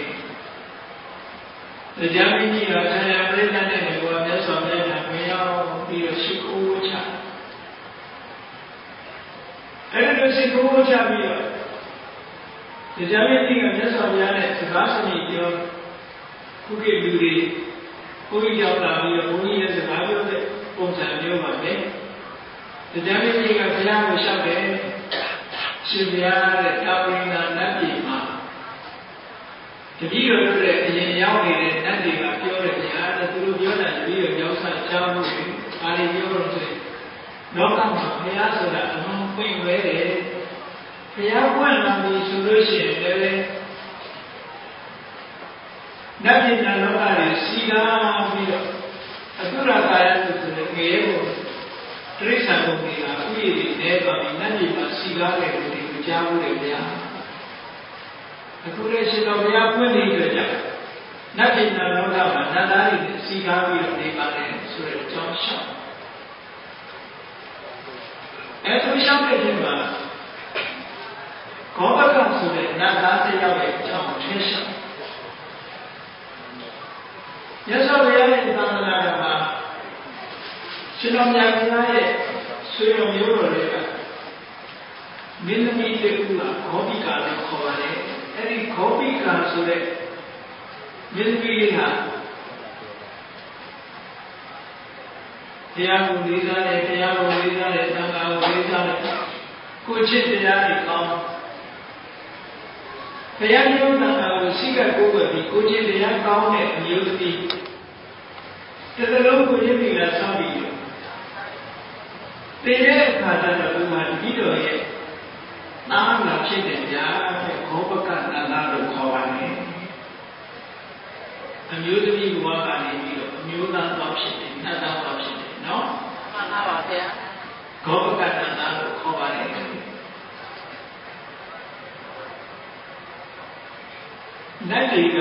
တရားမင်းကြီးကဆရာပြိဿနဲ့ကိုမြတ်စွာဘုရားကမရောက်ပြီးတော့ရှိခိုးချအဲ့ဒီရှိခိုးချပြီးတော့တရားမင်းကြီးကမြတ်စွာဘုရားနဲ့စကားစမြည်ပြောခုခေတ်လူတွေဘုန်းကြီးရောက်လာပြီးတော့ဘုန်းကြီးရဲ့စကားပြောတဲ့ပုံစံမျိုးပါပဲတရားမင်းကြီးကဘုရားကိုလျှောက်တယ်ရှင်ဘုရားတဲ့တာဝိနာနတ်ပြည်မှာတပည့်တော်တို့ရဲ့အရင်ရောက်နေတဲ့နတ်တွေကပြောတယ်ဘုရားတဲ့သူတို့ပြောတာတပည့်တော်ရောက်စားကြားမှုတွေအားတွေပြောလို့ဆိုရင်လောကမှာဘုရားဆိုတာအမှန်ပွင့်ဝဲတယ်ဘုရားပွင့်လာပြီဆိုလို့ရှိရင်လည်းနတ်ပြည်လောကတွေစီကားပြီးတော့အတုရကာယလို့ဆိုတဲ့ငရေကိုတိရစ္ဆာန်ဘုံတွေကဥယျာဉ်တွေနဲသွားပြီးနတ်ပြည်မှာစီကားတယ်လို့ဒီကြားမှုတွေဗျာအခုလည်းရှင်တော်ဘုရားပွင့်နေကြကြနတ်ပြည်လောကမှာနတ်သားတွေစီကားပြီးတော့နေပါတယ်ဆိုတဲ့အကြောင်းရှောက်အဲသူရှောက်တဲ့ချိန်မှာကောဘကဆိုတဲ့နတ်သားတစ်ယောက်ရဲ့အကြောင်းထင်ရှားမြတ်စွာဘုရားရဲ့သာသနာတော်မှာရှင်တော်မြတ်ဘုရားရဲ့ဆွေတော်မျိုးတော်တွေကမင်းသမီးတစ်ခုကဂောပိကာလို့ခေါ်ပါတယ်အဲ့ဒီဂောပိကာဆိုတဲ့မင်းသမီးလေးဟာဘုရားကိုလေးစားတယ်ဘုရားကိုလေးစားတယ်သံဃာကိုလေးစားတယ်ကိုချစ်တရားတွေကောင်းဘုရားမျိုးသံဃာကိုစိတ်ကကိုယ်ပဲပြီးကိုချစ်တရားကောင်းတဲ့အမျိုးသမီးတကယ်လို့ကိုရည်ပြီးလာဆောက်ပြီးတတဲ့အခါကျတော့ဒီမှာပြီးတော့ရဲ့နားလာဖြစ်တယ်ဗျာတဲ့ခောပကနန္ဒလို့ခေါ်ပါတယ်အမျိုးသမီးဘဝကနေပြီးတော့အမျိုးသားတော့ဖြစ်တယ်နတ်သားတော့ဖြစ်တယ်နော်မှန်ပါပါဗျာခောပကနန္ဒလို့ခေါ်ပါတယ်နတ်တွေက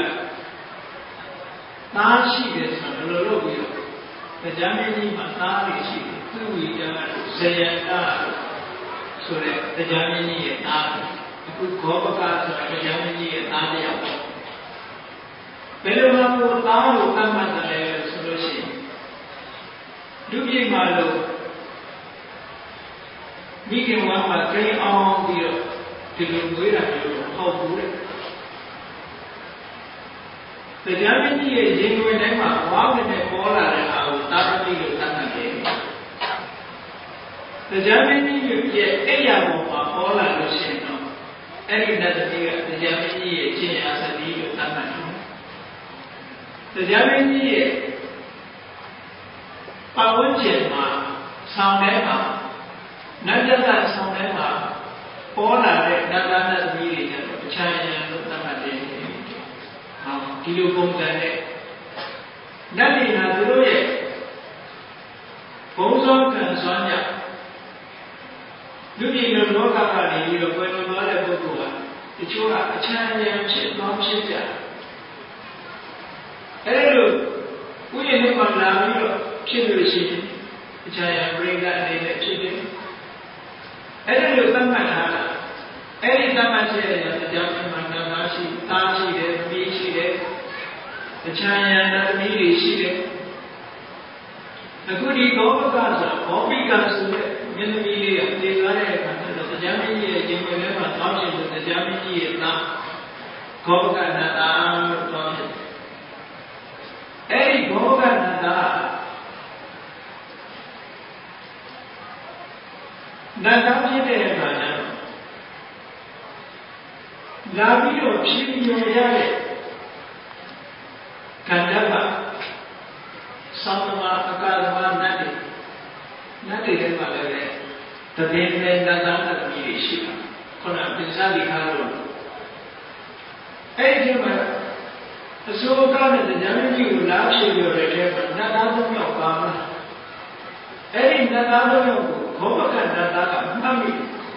သားရှိတယ်ဆိုတော့ဘယ်လိုလုပ်ပြီးတော့တရားမင်းကြီးမှာသားတွေရှိတယ်သူ့ဝိညာဉ်ကဇယန္တာဆိုတဲ့တရားမင်းကြီးရဲ့သားအခုဂောပကဆိုတာတရားမင်းကြီးရဲ့သားတစ်ယောက်ပေါ့ဘယ်လိုမှကိုသားကိုသတ်မှတ်တယ်ဆိုလို့ရှိရင်လူပြည်မှာလို့မိခင်ဝမ်းမှာကိန်းအောင်ပြီးတော့ဒီလိုဝေးတာမျိုးတော့ဟုတ်ဘူးတဲ့တရားမင်းကြီးရဲ့ရင်ဝင်တိုင်းမှာဝါးဝင်နဲ့ပေါ်လာတဲ့အာကိုသာသမီလို့သတ်မှတ်တယ်တရားမင်းကြီးရဲ့အဲ့ရပေါ်မှာပေါ်လာလို့ရှိရင်တော့အဲ့ဒီနတ်သမီးကတရားမင်းကြီးရဲ့ခြင်းအားစတိလို့သတ်မှတ်တယ်တရားမင်းကြီးရဲ့ပတ်ဝန်းကျင်မှာဆောင်းထဲမှာနတ်ကြတာဆောင်းထဲမှာပေါ်လာတဲ့နတ်သားနတ်သမီးတွေကျတော့အချမ်းရံလို့သတ်မှတ်တယ်ဒီလိုပုံစံနဲ့နတ်တွေကသူတို့ရဲ့ဘုံဆောင်ကံစွမ်းကြလူပြည်လိုလောကကနေပြီးတော့ပွဲတော်သွားတဲ့ပုဂ္ဂိုလ်ကတချို့ကအချမ်းရံဖြစ်သွားဖြစ်ကြအဲဒီလိုဥယျာဉ်ထဲမှာလာပြီးတော့ဖြစ်လို့ရှိရင်အချမ်းရံပြိဿအနေနဲ့ဖြစ်တယ်အဲဒီလိုသတ်မှတ်ထားတာအဲဒီသတ်မှတ်ချက်ရဲ့တရားမှန်မှန်သားရှိသားရှိတယ်ပြီးရှိတယ်အချမ်းရံသမီးတွေရှိတယ်အခုဒီဂောပကဆိုဘောပိကဆိုတဲ့မင်းသမီးလေးကတည်သွားတဲ့အခါကျတော့တရားမင်းကြီးရဲ့ခြင်းဝင်ထဲမှာတောင်းချင်တဲ့တရားမင်းကြီးရဲ့သားဂောပကနန္ဒာလို့တောင်းတယ်အဲဒီဂောပကနန္ဒာနန္ဒာဖြစ်တဲ့အခါကျတော့လာပြီးတော့ဖြစ်ပြီးရတဲ့ကန္တကသံဃာအကာဓမ္မနတ်တွေနတ်တွေထဲမှာလည်းတပင်းနဲ့နတ်သားနတ်သမီးတွေရှိတာခုနပစ္စည်းခါလို့အဲ့ဒီမှာအစိုးရနဲ့တရားမကြီးကိုလာဖြစ်ရတဲ့ထဲမှာနတ်သားသုံးယောက်ပါမလားအဲ့ဒီနတ်သားသုံးယောက်ကိုဘောပကနတ်သားကမှတ်မိ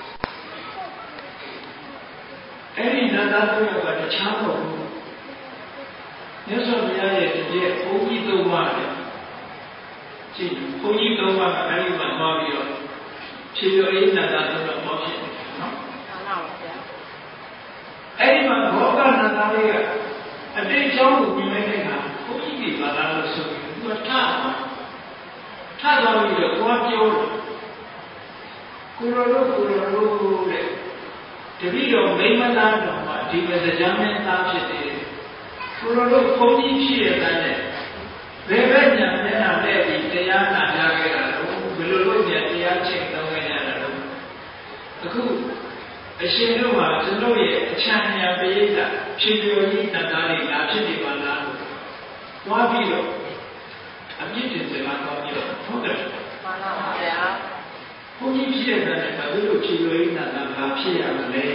အဲ့ဒီနတ်သားသုံးယောက်ကတခြားမဟုတ်ဘူးမြတ်စွာဘုရားရဲ့တည်းဘုန်းကြီးသုံးပါးတယ်ကြည့်ဘုန်းကြီးသုံးပါးကအဲ့ဒီမှာသွားပြီးတော့ဖြေပြောရေးနတ်သားသုံးယောက်ပေါ်ဖြစ်တယ်နော်မှန်ပါဗျာအဲ့ဒီမှာဘောဂနတ်သားလေးကအတိတ်ကြောင်းကိုမြင်လိုက်တဲ့အခါဘုန်းကြီးတွေပါလာလို့ဆိုပြီးသူကထသွားထသွားပြီးတော့ကိုယ်ပြောတယ်ကိုရောတို့ကိုရောတို့တဲ့တပည့်တော်မိမသားတော်မှာဒီမဲ့တရားမင်းသားဖြစ်တယ်ကိုရောတို့ဘုန်းကြီးဖြစ်ရတဲ့ဘယ်ဘက်ညာမျက်နှာနဲ့ဒီတရားနာကြခဲ့တာလို့ဘယ်လိုလုပ်ညာတရားချိန်တော့ခဲ့ရတာလို့အခုအရှင်တို့မှာကျွန်တော်ရဲ့အချမ်းညာပရိသတ်ဖြေပြောကြီးတန်တားတွေလာဖြစ်နေပါလားလို့သွားပြီးတော့အပြစ်တင်စကားတော့ပြီးတော့ဟုတ်တယ်မှန်ပါပါဗျာဘုန်းကြီးဖြစ်တဲ့နဲ့ဘာလို့ဖြေပြောကြီးတန်တားဘာဖြစ်ရမလဲ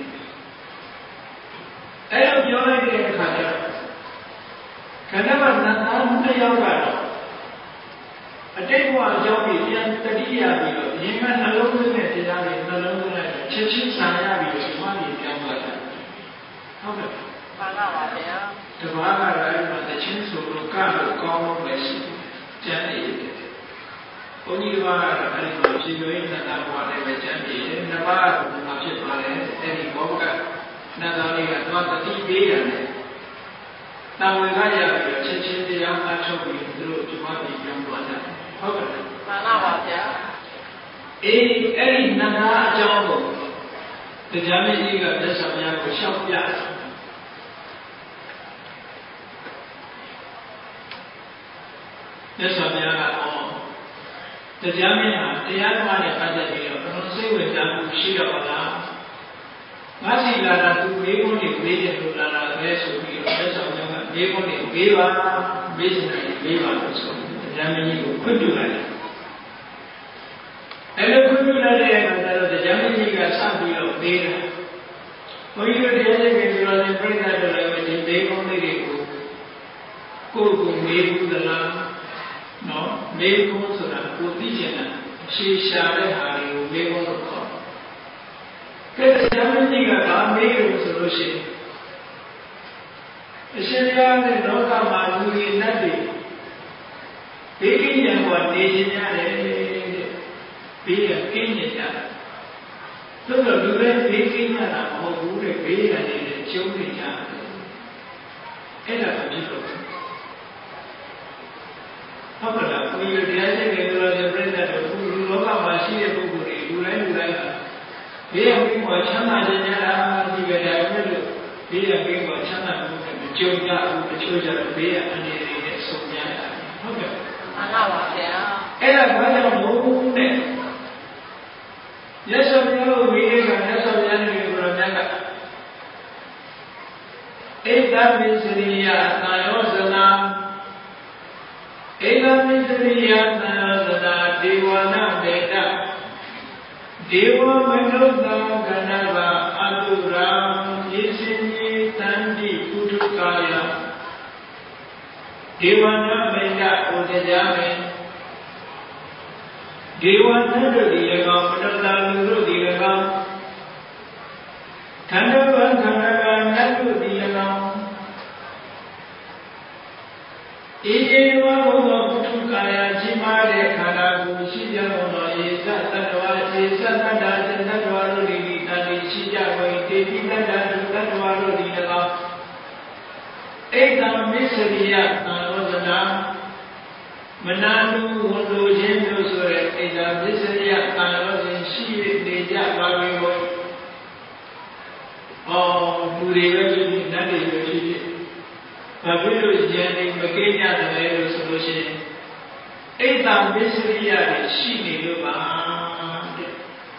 အဲ့လိုပြောလိုက်တဲ့အခါကျတော့ခန္ဓာမှာနတ်သားနှစ်ယောက်ကတော့အတိတ်ဘဝအကြောင်းကိုပြန်တတိယပြီးတော့ဒီမှာနှလုံးသွင်းတဲ့တရားတွေနှလုံးသွင်းလိုက်ချက်ချင်းဆံရပြီးတော့ဒီမှာနေပြောင်းသွားတာဟုတ်ကဲ့မှန်ပါပါဗျာတဘာကလည်းမှတချင်းဆိုလို့ကတော့ကောင်းလို့ပဲရှိကျန်နေတယ်ဘုန်းကြီးကကတော့အဲဒီမှာဖြေရွေးနေတာဘဝနဲ့ပဲကျန်နေတယ်နှစ်ပါးကဘာဖြစ်သွားလဲအဲဒီဘောကနတ်သားလေးကတော့တတိပေးရတယ်တာဝန်ကရပြီးတော့ချက်ချင်းတရားအထုတ်ပြီးသူတို့ဒီမှာပြန်ပြောင်းသွားကြတယ်ဟုတ်ကဲ့မှန်ပါပါဗျာအေးအဲ့ဒီနန္ဒာအကြောင်းကိုတရားမကြီးကမြတ်စွာဘုရားကိုရှောက်ပြတယ်မြတ်စွာဘုရားကအော်တရားမင်းဟာတရားဓမ္မနဲ့ပတ်သက်ပြီးတော့ဘယ်လိုစိတ်ဝင်စားမှုရှိတော့လားငါစီလာတာသူမေးခွန်းတွေမေးတယ်လို့လာတာပဲဆိုပြီးတော့မြတ်စွာဘုရားကမေးခွန်းတွေမေးပါမေးစင်တယ်မေးပါလို့ဆိုတရားမင်းကြီးကိုခွင့်ပြုလိုက်တယ်အဲ့လိုခွင့်ပြုလိုက်တဲ့အခါကျတော့တရားမင်းကြီးကစပြီးတော့ပေးတာဘုန်းကြီးတို့တရားစင်ဆိုတော့ပြိဿတော်လည်းဒီဒေကုန်းလေးတွေကိုကိုယ်ကိုမေးဘူးသလားနော်မေးဖို့ဆိုတာကိုသိချင်တာရှေးရှာတဲ့ဟာတွေကိုမေးဖို့တော့ခေါ်တယ်ကဲတရားမင်းကြီးကဗာမေးလို့ဆိုလို့ရှိရင်အရှင်ဘုရားနဲ့လောကမှာလူတွေနတ်တွေဘေးကင်းရန်ကနေခြင်းရတယ်တဲ့ဘေးကကင်းနေကြတယ်သို့တော့လူတွေဘေးကင်းရတာမဟုတ်ဘူးတဲ့ဘေးရနေတဲ့ကျုံးနေကြတယ်အဲ့ဒါကဖြစ်လို့ဟုတ်ကဲ့လားဘုရားတရားစိတ်တွေလို့ပြည့်တဲ့တော့လူလောကမှာရှိတဲ့ပုဂ္ဂိုလ်တွေလူတိုင်းလူတိုင်းဟာဘေးရပြီးမှချမ်းသာခြင်းရတာဒီကတည်းကလို့ဘေးရပြီးမှချမ်းသာမှုနဲ့ကြုံကြဘူးတချို့ကြတော့ဘေးရအနေနဲ့ဆုံးများတာဟုတ်ကဲ့မှန်ပါပါဗျာအဲ့ဒါဘာကြောင့်မို့တဲ့ရသော်ပြောလို့မိတဲ့ကရသော်ပြန်နေကြတော့မြတ်ကဣဒ္ဓပိစရိယသာယောဇနာဣဒ္ဓပိစရိယသာယောဇနာဒေဝနာဘေတဒေဝမနုဿာကဏဗအတုရာယေစင်ယေတန္တိပုထုကာယဒေဝနာဘေတဥဒကြမေဒေဝနတ်တို့ဒီ၎င်းမနုဿာလူတို့ဒီ၎င်းခန္ဓာဘခန္ဓာကနတ်တို့ဒီ၎င်းဧကျေဝဘုသောပုထုကာယကြီးမားတဲ့ခန္ဓာကိုရှိကြသောဧသတ္တဝါဧသတ္တတ္တတတ္တဝါတို့ဒီတန်တိရှိကြကုန်တေတိတတ္တတတ္တဝါတို့ဒီ၎င်းဣဒ္ဓမစ္စရိယသံဃောဇနာမနာလူဝန်လိုခြင်းတို့ဆိုရဲဣဒ္ဓမစ္စရိယသံဃောဇဉ်ရှိနေကြပါပြီကိုအော်သူတွေပဲဖြစ်ဖြစ်နတ်တွေပဲဖြစ်ဖြစ်ဘာဖြစ်လို့ဉာဏ်နဲ့မကင်းကြတယ်လို့ဆိုလို့ရှိရင်ဣဒ္ဓမစ္စရိယတွေရှိနေလို့ပါတဲ့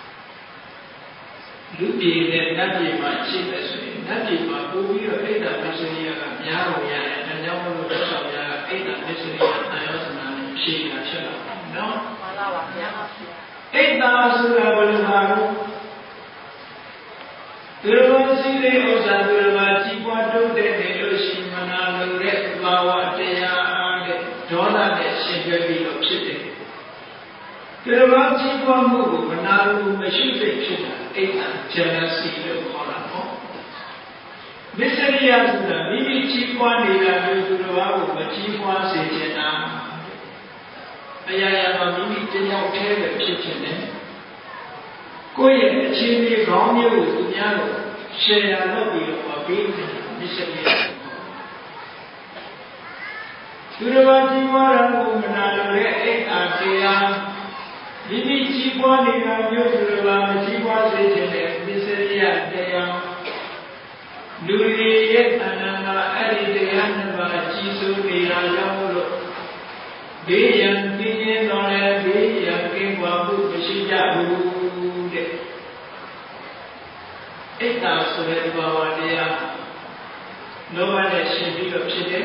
လူပြည်နဲ့နတ်ပြည်မှာရှိတယ်ဆိုရင်နတ်ပြည်မှာပို့ပြီးတော့ဣဒ္ဓမစ္စရိယကများလို့ရတယ်ဒါကြောင့်မလို့သက်ဆောင်များဣဒ္ဓမစ္စရိယသံယောဇနာနဲ့ဖြေတာဖြစ်လာတယ်နော်မှန်ပါပါဗျာဣဒ္ဓဆိုတာဘယ်လိုပါလဲသူတော်ရှိတဲ့ဥစ္စာသူတော်ကြီးပွားတိုးတက်နေလို့ရှိမနာလို့တဲ့ဘာဝတရားတဲ့ဒေါသနဲ့ရှင်ပြပြီးတော့ဖြစ်တယ်သူတော်ကြီးပွားမှုကိုမနာလို့မရှိသိဖြစ်တာအိတ်အဂျယ်လစီလို့ခေါ်တာပေါ့မစ္စရိယဆိုတာမိမိကြီးပွားနေတာမျိုးသူတော်ကိုမကြီးပွားစေချင်တာအရာရာမှာမိမိတယောက်တည်းပဲဖြစ်ချင်တယ်ကိုယ့်ရဲ့အခြေအနေကောင်းမျိုးကိုသူများကိုရှယ်ယာလုပ်ပြီးတော့ပေးနေတာမစ္စရိယသူတော်ကြီးပွားတာကိုမနာလိုတဲ့အိတ်အားတရားမိမိကြီးပွားနေတာမျိုးသူတော်မကြီးပွားစေခြင်းနဲ့မစ္စရိယတရားလူတွေရဲ့တဏ္ဍာမှာအဲ့ဒီတရားနှစ်ပါးကြီးစိုးနေတာကြောင့်လို့ဘေးရန်ပြင်းရင်တော့လည်းဘေးရန်ကင်းကွာမှုမရှိကြဘူးတဲ့ဣဒ္ဓဆိုတဲ့ဘာဝတရားလောဘနဲ့ရှင်ပြီးတော့ဖြစ်တယ်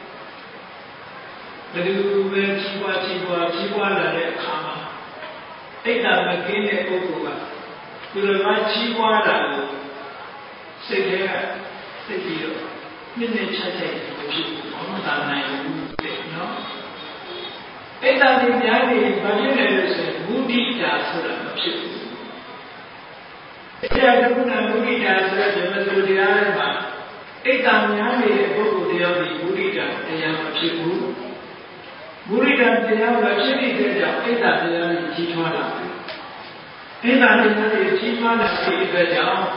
ဘယ်သူပဲကြီးပွားကြီးပွားကြီးပွားလာတဲ့အခါမှာဣဒ္ဓမကင်းတဲ့ပုဂ္ဂိုလ်ကသူတော်ဘာကြီးပွားတာကိုစိတ်ထဲကစိတ်ပြီးတော့နည်းနည်းချက်ချက်ကိုဖြစ်ဖို့ဘာမှသာနိုင်ဘူးတဲ့နော်ဣဒ္ဓဒီများနေဘာဖြစ်လဲလို့ဆိုရင်မုဒိတာဆိုတာမဖြစ်ဘူးအဲ့ဒါကမုဒိတာဆိုတဲ့ဓမ္မစရိတရားတွေမှာဣဒ္ဓများနေတဲ့ပုဂ္ဂိုလ်တရားဒီမုဒိတာတရားမဖြစ်ဘူးမုဒိတာတရားမဖြစ်တဲ့ကြောင့်ဣဒ္ဓတရားကြီးကြီးထွားလာတယ်ဣဒ္ဓတရားကြီးကြီးထွားလာတဲ့အတွက်ကြောင့်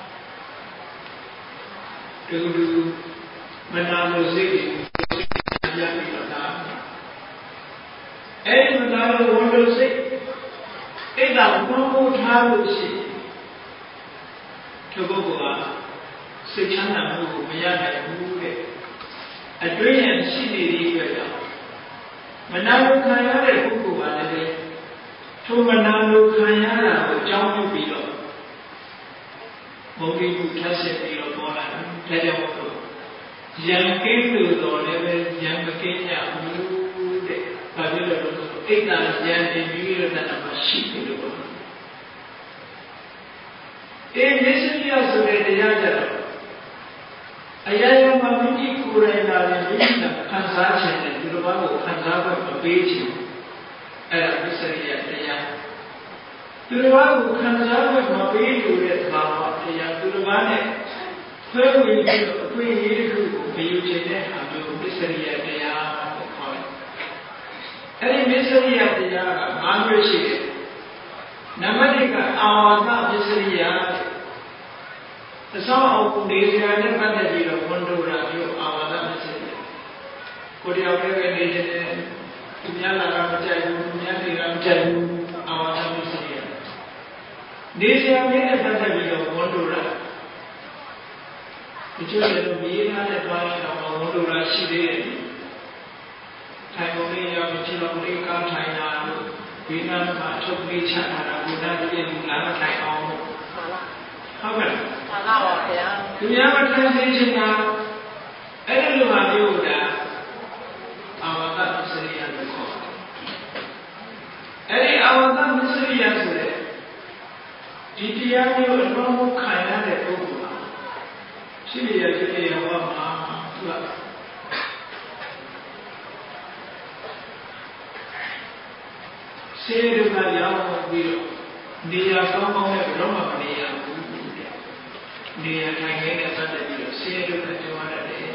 တူတူမနာလို့စိတ်ကိုပြပြီးတော့တာအဲ့ဒီမနာလို့ဝန်လို့စိတ်ဣဒ္ဓဘုံဘုံထားလို့ရှိသူပုဂ္ဂိုလ်ကစိတ်ချမ်းသာမှုကိုမရနိုင်ဘူးတဲ့အတွင်းရရှိနေတဲ့အတွက်ကြောင့်မနာလိုခံရတဲ့ပုဂ္ဂိုလ်ကလည်းထိုမနာလိုခံရတာကိုအကြောင်းပြုပြီးတော့ဘုံဒီကိုထပ်ဆက်ပြီးတော့ပေါ်လာတယ်ဒါကြောင့်မို့လို့ယံကင်းလို့တော့လည်းပဲယံမကင်းရဘူးတဲ့ဘာဖြစ်လို့လဲဆိုတော့ဣဒ္ဓယံတင်ပြီးရတနာမရှိဘူးလို့အေးမစ္စရိယဆိုတဲ့တရားကြတော့အရာရာမှာမိမိကိုယ်တိုင်လာရင်မိမိကခံစားခြင်းနဲ့ဒီလိုဘာကိုခံစားဖို့မပေးခြင်းအဲ့ဒါမစ္စရိယတရားဒီလိုဘာကိုခံစားဖို့မပေးလို့တဲ့ဘာဝတရားဒီလိုဘာနဲ့ဆွဲဝင်ပြီးတော့အခွင့်အရေးတစ်ခုကိုမယူခြင်းတဲ့ဟာမျိုးမစ္စရိယတရားလို့ခေါ်တယ်အဲ့ဒီမစ္စရိယတရားက၅မျိုးရှိတယ်နံပါတ်၁ကအာဝါဒမစ္စရိယအစောအောင်နေစရာနဲ့ပတ်သက်ပြီးတော့ဝန်တိုတာမျိုးအာဝါဒမစ္စရိယကိုတယောက်တည်းပဲနေခြင်းနဲ့သူများလာတာမကြိုက်ဘူးသူများနေတာမကြိုက်ဘူးအာဝါဒမစ္စရိယနေစရာနဲ့ပတ်သက်ပြီးတော့ဝန်တိုတာဒီချို့လည်းမြေသားနဲ့တွားရတော့ဝန်တိုတာရှိသေးတယ်ထိုင်ကုန်လေးရောက်ပြီးတော့လေးကားထိုင်တာဒီနာမှာထုတ်ပြီးချတာကဘုရားတည်းလူလာထိုင်အောင်ဟုတ်ကဲ့မှန်ပါပါဗျာသူများမထိုင်စေချင်တာအဲ့ဒီလိုမှမျိုးတာအာဝတ္တမစ္စရိယလို့ခေါ်တယ်အဲ့ဒီအာဝတ္တမစ္စရိယဆိုတဲ့ဒီတရားမျိုးအလုံးစုံခံရတဲ့ပုဂ္ဂိုလ်ဟာရှိရတဲ့တရားဟောမှာသူကဆေးရုံကရောက်ပြီးတော့နေရာကောင်းကောင်းနဲ့ဘယ်တော့မှမနေရဘူးတဲ့နေရာထိုင်နေတဲ့ပတ်သက်ပြီးတော့ဆေးရုံကကြောက်ရတယ်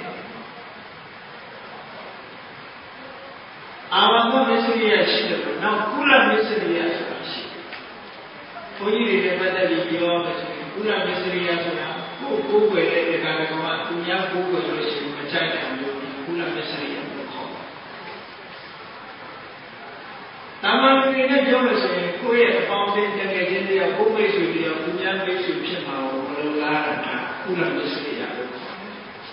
အာဝတ္တမစ္စရိယရှိတယ်လို့နောက်ကုလမစ္စရိယဆိုတာရှိတယ်ဘုန်းကြီးတွေလည်းပတ်သက်ပြီးပြောမယ်ဆိုရင်ကုလမစ္စရိယဆိုတာကိုယ်ကိုယ်ွယ်တဲ့ကာကကမှသူများကိုယ်ွယ်လို့ရှိရင်မကြိုက်တယ်လို့ကုလမစ္စရိယလို့ခေါ်တယ်တာမန်လူတွေနဲ့ပြောလို့ဆိုရင်ကိုယ့်ရဲ့အပေါင်းအသင်းတကယ်ချင်းတရားကိုယ်မိတ်ဆွေတရားသူများမိတ်ဆွေဖြစ်မှာကိုဘယ်လိုလားတာကုလမစ္စရိယလို့ခေါ်တယ်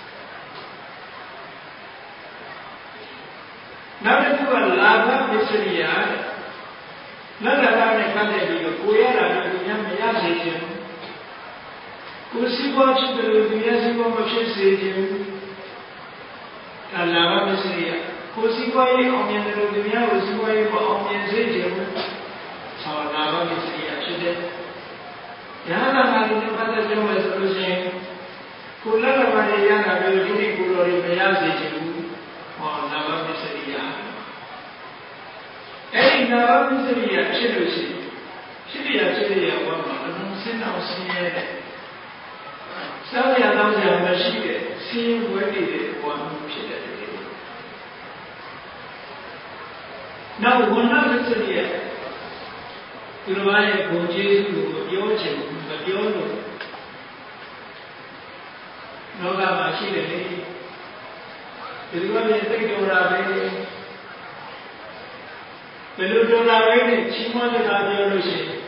နောက်တစ်ခုကလာဘမစ္စရိယလက်လက်သားနဲ့ပတ်သက်ပြီးတော့ကိုရတာလည်းသူများမရစေချင်ဘူးကိုစီးပွားဖြစ်တယ်လို့သူများစီးပွားမဖြစ်စေချင်ဘူးဒါလာဘမစ္စရိယကိုစီးပွားရေးအောင်မြင်တယ်လို့သူများကိုစီးပွားရေးမအောင်မြင်စေချင်ဘူးဆောင်းလာဘမစ္စရိယဖြစ်တယ်ရဟန္တာမှာလည်းပတ်သက်ပြောမယ်ဆိုလို့ရှိရင်ကိုလက်လက်ပါရရတာမျိုးဒီနေ့ကိုတော်တွေမရစေချင်ဘူးဟောလာဘမစ္စရိယအဲ့ဒီလာဘမစ္စရိယဖြစ်လို့ရှိရင်ဖြစ်ရဖြစ်ရဘဝမှာအလုံးစင်းအောင်ဆင်းရဲတဲ့စောင့်ရတော့ရမရှိတဲ့ဆင်းရဲဝဲနေတဲ့ဘဝမျိုးဖြစ်တယ်နောက်ဝဏ္ဏမစ္စရိယသူတော်ဘာရဲ့ဂုဏ်ကျေးဇူးကိုပြောချင်မပြောလို့လောကမှာရှိတယ်လေဒီလိုမျိုးသိတော်တာပဲဘယ်လိုတော်တာပဲနဲ့ချီးမွမ်းတာပြောလို့ရှိရင်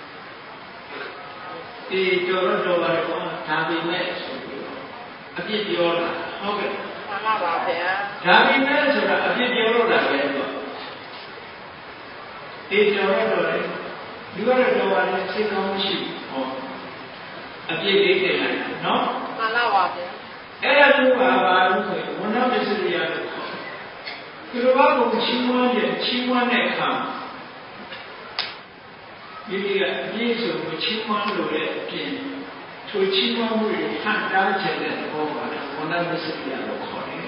ဒီတော်တော့တော်ပါတော့ဒါပေမဲ့ဆိုပြီးတော့အပြစ်ပြောတာဟုတ်ကဲ့မှန်ပါပါဗျာဒါပေမဲ့ဆိုတာအပြစ်ပြောလို့တာပဲတော့ဒီတော်တော့တော်တယ်လူကတော့တော်ပါလေစိတ်ကောင်းမရှိဘူးဟောအပြစ်လေးထည့်လိုက်နော်မှန်ပါပါဗျာအဲ့ဒါတို့ကဘာလို့ဆိုရင်ဝဏ္ဏမစ္စရိယလို့ခေါ်တယ်သူတော်ဘာကိုချီးမွမ်းရင်ချီးမွမ်းတဲ့အခါဒီလိုကအပြည့်စုံကိုချီးမွမ်းလို့တဲ့အပြင်ထိုချီးမွမ်းမှုတွေဟန်တားခြင်းတဲ့ဘောပါလေဝဏ္ဏမစ္စရိယလို့ခေါ်တယ်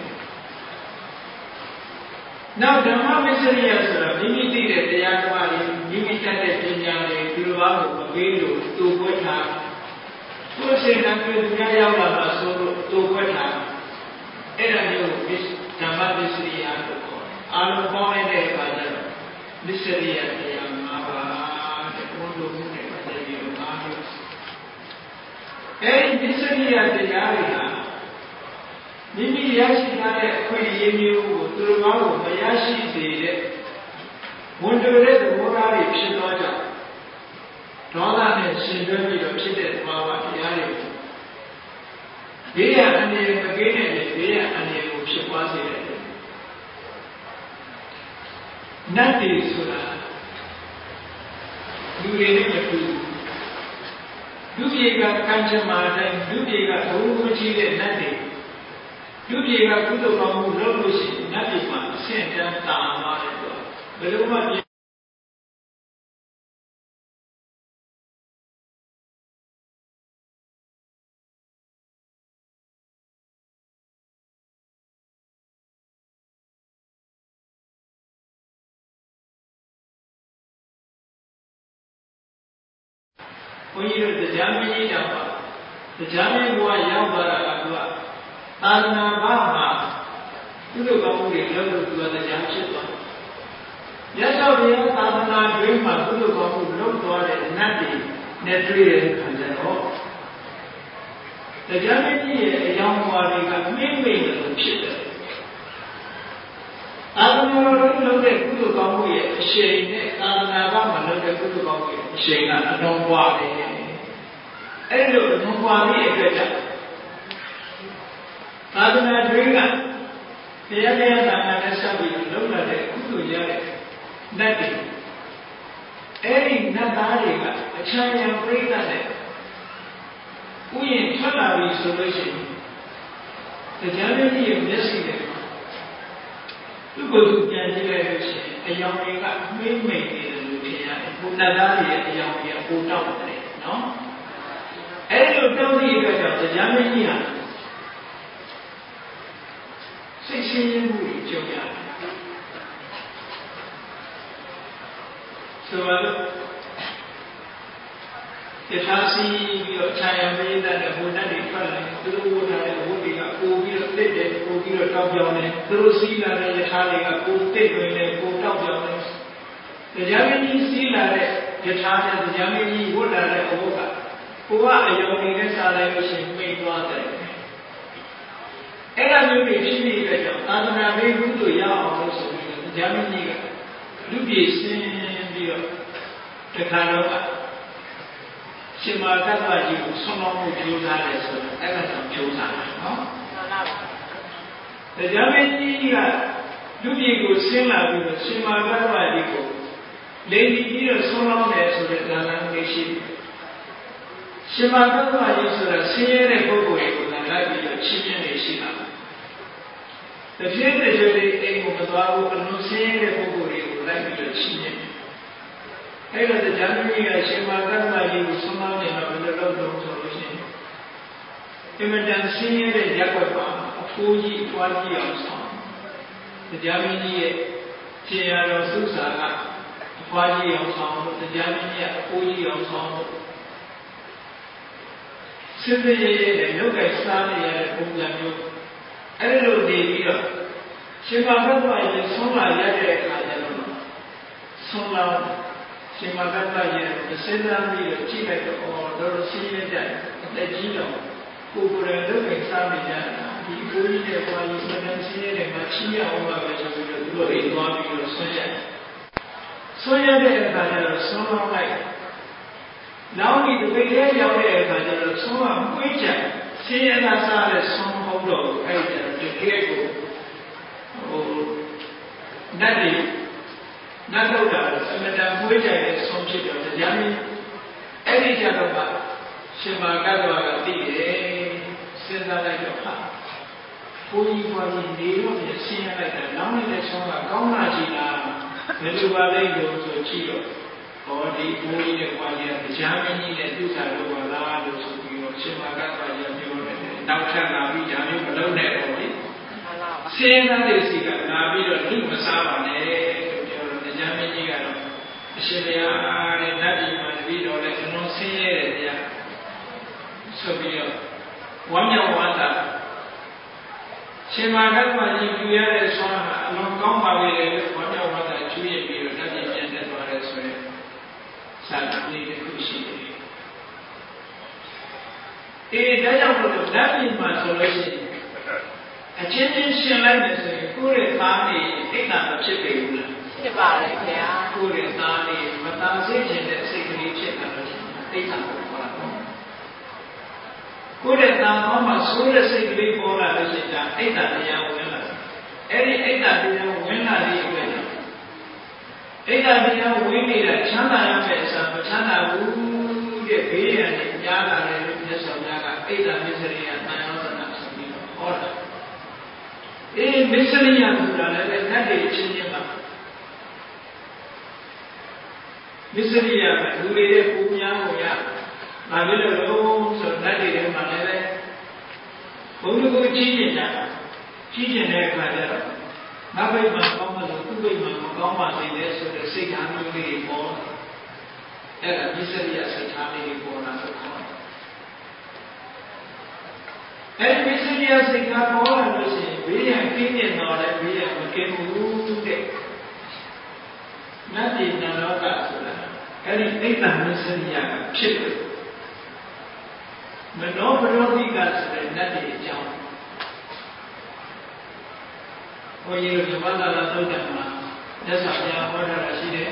နောက်ဓမ္မမစ္စရိယဆိုတာမိမိသိတဲ့တရားဓမ္မတွေမိမိတတ်တဲ့ပညာတွေသူတော်ဘာကိုမပေးလို့တူပွက်ထားကိုယ်စိတ်ကပြုသူများရောက်လာတာဆိုလို့တူပွက်ထားအဲ့ဒါမျိုးကိုဓမ္မမစ္စရိယလို့ခေါ်တယ်အာလုံးပေါင်းတဲ့အခါကျတော့မစ္စရိယတရား၅ပါးတဲ့ဘုလိုမှုနဲ့ပတ်သက်ပြီးတော့၅မျိုးအဲ့ဒီမစ္စရိယတရားတွေဟာမိမိရရှိထားတဲ့အခွင့်အရေးမျိုးကိုသူတော်ဘာကိုမရရှိစေတဲ့ဝန်တိုတဲ့သဘောထားတွေဖြစ်သွားကြဒေါသနဲ့ရှင်တွဲပြီးတော့ဖြစ်တဲ့ဘာဝတရားတွေကိုဘေးရန်အနေနဲ့မကင်းတဲ့ဘေးရန်အနေကိုဖြစ်ပွားစေတယ်နတ်တွေဆိုတာလူတွေနဲ့မတူလူပြေကကံချမာတိုင်းလူပြေကဘုံမကြီးတဲ့နတ်တွေလူပြေကကုသိုလ်ကောင်းမှုလုပ်လို့ရှိရင်နတ်ပြည်မှာအဆင့်တန်းတာသွားတယ်တော့ဘယ်လိုမှဘုန်းကြီးတို့တရားမကြီးတောင်ပါတရားမကြီးဘုရားရောက်သွားတာကသူကသာသနာ့ဘာမှာကုသိုလ်ကောင်းမှုတွေလုပ်လို့သူကတရားဖြစ်သွားတယ်။ရသော်ဘုရားသာသနာ့တွင်မှာကုသိုလ်ကောင်းမှုလုပ်သွားတဲ့နတ်တွေနဲ့တွေ့တဲ့အခါကျတော့တရားမကြီးရဲ့အယောင်ဝါတွေကမင်းမိန်လို့ဖြစ်တယ်။သာသနာ့တော်လုပ်တဲ့ကုသိုလ်ကောင်းမှုရဲ့အရှိန်နဲ့သာသနာ့ဘာမှာလုပ်တဲ့ကုသိုလ်ကောင်းမှုရဲ့အရှိန်ကအတော်ပွားတယ်။အဲ့လိုအတော်ပွားပြီးအတွက်ကြောင့်သာသနာ့တွင်ကတရားတရားသာနာနဲ့ဆက်ပြီးလုပ်လာတဲ့ကုသိုလ်ရတဲ့နတ်တွေအဲ့ဒီနတ်သားတွေကအချမ်းရံပြိဿနဲ့ဥယျာဉ်ထွက်လာပြီဆိုလို့ရှိရင်တရားမကြီးရဲ့မျက်စိနဲ့သူ့ကိုယ်သူပြန်ကြည့်လိုက်လို့ရှိရင်အယောင်တွေကမင်းမိန်နေတယ်လို့ထင်ရတယ်။ဘုနတ်သားတွေရဲ့အယောင်တွေကပိုတောက်တယ်နော်။အဲ့လိုတောက်သည့်အတွက်ကြောင့်တရားမကြီးဟာစိတ်ဆင်းရဲမှုတွေကြုံရတယ်။ဆိုတော့ယထာစီပြီးတော့ခြံရံပေးတဲ့ဘုန်းတော်တွေထွက်လာတယ်သူတို့ဝတ်ထားတဲ့ဝတ်တွေကပို့ပြီးတော့တစ်တယ်ပို့ပြီးတော့တောက်ပြောင်းတယ်သူတို့စီးလာတဲ့ယထာတွေကပို့တစ်တွင်တယ်ပို့တောက်ပြောင်းတယ်တရားမင်းကြီးစီးလာတဲ့ယထာနဲ့တရားမင်းကြီးဝတ်လာတဲ့အဝတ်ကကိုကအယုံတွေနဲ့စားလိုက်လို့ရှိရင်မိတ်သွားတယ်အဲ့ဒါမျိုးတွေဖြစ်နေတဲ့ကြောင့်သာသနာ့ဘေးကုသိုလ်ရအောင်လို့ဆိုပြီးတော့တရားမင်းကြီးကလူပြေစင်းပြီးတော့တခါတော့ရှင်မာတ္တဝကြီးကိုဆွမ်းလောင်းမှုကြိုးစားတယ်ဆိုတော့အဲ့ဒါကြောင့်ကြိုးစားတာနော်မှန်ပါပါတရားမင်းကြီးကလူပြေကိုဆင်းလာပြီးတော့ရှင်မာတ္တဝကြီးကိုလိန်ပြီးတော့ဆွမ်းလောင်းတယ်ဆိုတဲ့ဒါနမျိုးရှိတယ်ရှင်မာတ္တဝကြီးဆိုတာဆင်းရဲတဲ့ပုဂ္ဂိုလ်ကိုလိုက်ပြီးတော့ချင်းချင်းနေရှိတာတဖြည်းဖြည်းလေးအိမ်ကိုမသွားဘူးအလုံးဆင်းရဲတဲ့ပုဂ္ဂိုလ်တွေကိုလိုက်ပြီးတော့ချင်းချင်းအဲ့တော့တရားမကြီးကရှင်မာတ္တဝကြီးကိုဆုံးမနေတော့ဘယ်လိုလုပ်လို့ဆိုလို့ရှိရင်အမှန်တန်ဆင်းရဲတဲ့ရက်ွက်ပါအဖိုးကြီးအဖွားကြီးအောင်ဆောင်တရားမကြီးရဲ့ခြေရတော်သုစာကအဖွားကြီးအောင်ဆောင်လို့တရားမကြီးကအဖိုးကြီးအောင်ဆောင်လို့စင်သေးရဲရဲနဲ့လောက်ကစားနေရတဲ့ပုံစံမျိုးအဲ့လိုနေပြီးတော့ရှင်မာတ္တဝကြီးဆုံးလာရတဲ့အခါကျတော့ဆုံးလာရှင်မာတ္တဝကြီးကိုစဉ်းစားပြီးတော့ကြည့်လိုက်တော့အော်တော်တော်ရှင်းရတဲ့အသက်ကြီးတော့ကိုယ်ကိုယ်လည်းလောက်ကစားနေကြတာဒီကိုကြီးတဲ့ဘွားကြီးစတဲ့ရှင်းရတဲ့မှာချီးရအောင်ပါပဲဆိုပြီးတော့သူတို့အိမ်သွားပြီးတော့ဆွမ်းရတယ်ဆွမ်းရတဲ့အခါကျတော့ဆုံးလောင်းလိုက်နောက်ဒီတပိတ်လေးရောက်တဲ့အခါကျတော့ဆုံးမမွေးချင်ဆင်းရဲသားစားတဲ့ဆုံးမဟုတ်တော့အဲ့ဒီတကယ်ကိုဟိုနတ်တွေနတ်တို့တာအမတန်မွေးချင်တဲ့ဆုံးဖြစ်တော့တရားမင်းအဲ့ဒီကြတော့ကရှင်မာကတ္တဝါကသိတယ်စဉ်းစားလိုက်တော့ဟာဘုန်းကြီးဘွားကြီးနေတော့ပြဆင်းရဲလိုက်တာနောက်နေတဲ့ဆုံးကကောင်းလာကြည်လားဘယ်လိုပါလဲလို့ဆိုကြည့်တော့ဟောဒီဘုန်းကြီးနဲ့ဘွားကြီးကတရားမင်းကြီးနဲ့သူ့စာလို့ပါလားလို့ဆိုပြီးတော့ရှင်မာကတ္တဝါကြီးပြောတယ်နောက်ထပ်လာပြီးဒါမျိုးမလုပ်နဲ့တော့လေဆင်းရဲတဲ့စီကလာပြီးတော့လူမစားပါနဲ့လို့ပြောတော့တရားမင်းကြီးကတော့အရှင်ဘုရားတဲ့နတ်ပြည်မှာတပည့်တော်လည်းကျွန်တော်ဆင်းရဲတယ်ဗျာဆိုပြီးတော့ဝမ်းမြောက်ဝမ်းသာရှင်မာကတ္တဝါကြီးပြုရတဲ့ဆွမ်းဟာအလွန်ကောင်းပါလေလို့ဝမ်းမြောက်ဝမ်းသာကျွေးပြီးတော့နတ်ပြည်ပြန်တက်သွားတယ်ဆိုရင်စာတမ်းလေးတစ်ခုရှိတယ်အေးဒါကြောင့်မို့လို့နတ်ပြည်မှာဆိုလို့ရှိရင်အချင်းချင်းရှင်လိုက်မယ်ဆိုရင်ကိုယ့်ရဲ့သားနေအိတ်တာမဖြစ်ပေဘူးလားဖြစ်ပါလေခင်ဗျာကိုယ့်ရဲ့သားနေမသားစေခြင်းတဲ့စိတ်ကလေးဖြစ်လာလို့အိတ်တာကိုခေါ်တာကိုယ့်ရဲ့သားကောင်းမှဆိုးတဲ့စိတ်ကလေးပေါ်လာလို့ရှိရင်ဒါအိတ်တာတရားဝင်လာတယ်အဲ့ဒီအိတ်တာတရားဝင်လာတဲ့အတွက်ကြောင့်အိတ်တာတရားဝင်နေတာချမ်းသာရမယ့်အစားမချမ်းသာဘူးတဲ့ဘေးရန်တွေကြားလာတယ်လို့မြတ်စွာဘုရားကအိတ်တာမစ္စရိယတန်ရောသနာဆိုပြီးတော့ဟောတာအေးမစ္စရိယဆိုတာလည်းနတ်တွေချင်းချင်းပါမစ္စရိယကလူတွေရဲ့ပူများကိုရဘာဖြစ်လို့လဲဆိုတော့နတ်တွေထဲမှာလည်းဘုံကိုကြီးကျင်ကြတာကြီးကျင်တဲ့အခါကျတော့ငါဘိတ်မှာကောင်းမှလို့သူ့ဘိတ်မှာမကောင်းပါသေးတယ်ဆိုတဲ့စိတ်ဓာတ်မျိုးလေးပေါ်အဲ့ဒါမိစ္ဆရိယစိတ်ထားလေးပေါ်လာတော့ခေါ်တယ်အဲ့ဒီမိစ္ဆရိယစိတ်ထားပေါ်လာလို့ရှိရင်ဘေးရန်ကင်းမြင်တော့လည်းဘေးရန်မကင်းဘူးတဲ့နတ်ပြည်နလောကဆိုတာအဲ့ဒီအိတ်တမိစ္ဆရိယကဖြစ်တယ်မနောပရောဓိကဆိုတဲ့နတ်ပြည်အကြောင်းဘုန်းကြီးတို့ဗမာလာသုတ်တံမှာမြတ်စွာဘုရားဟောတာရှိတယ်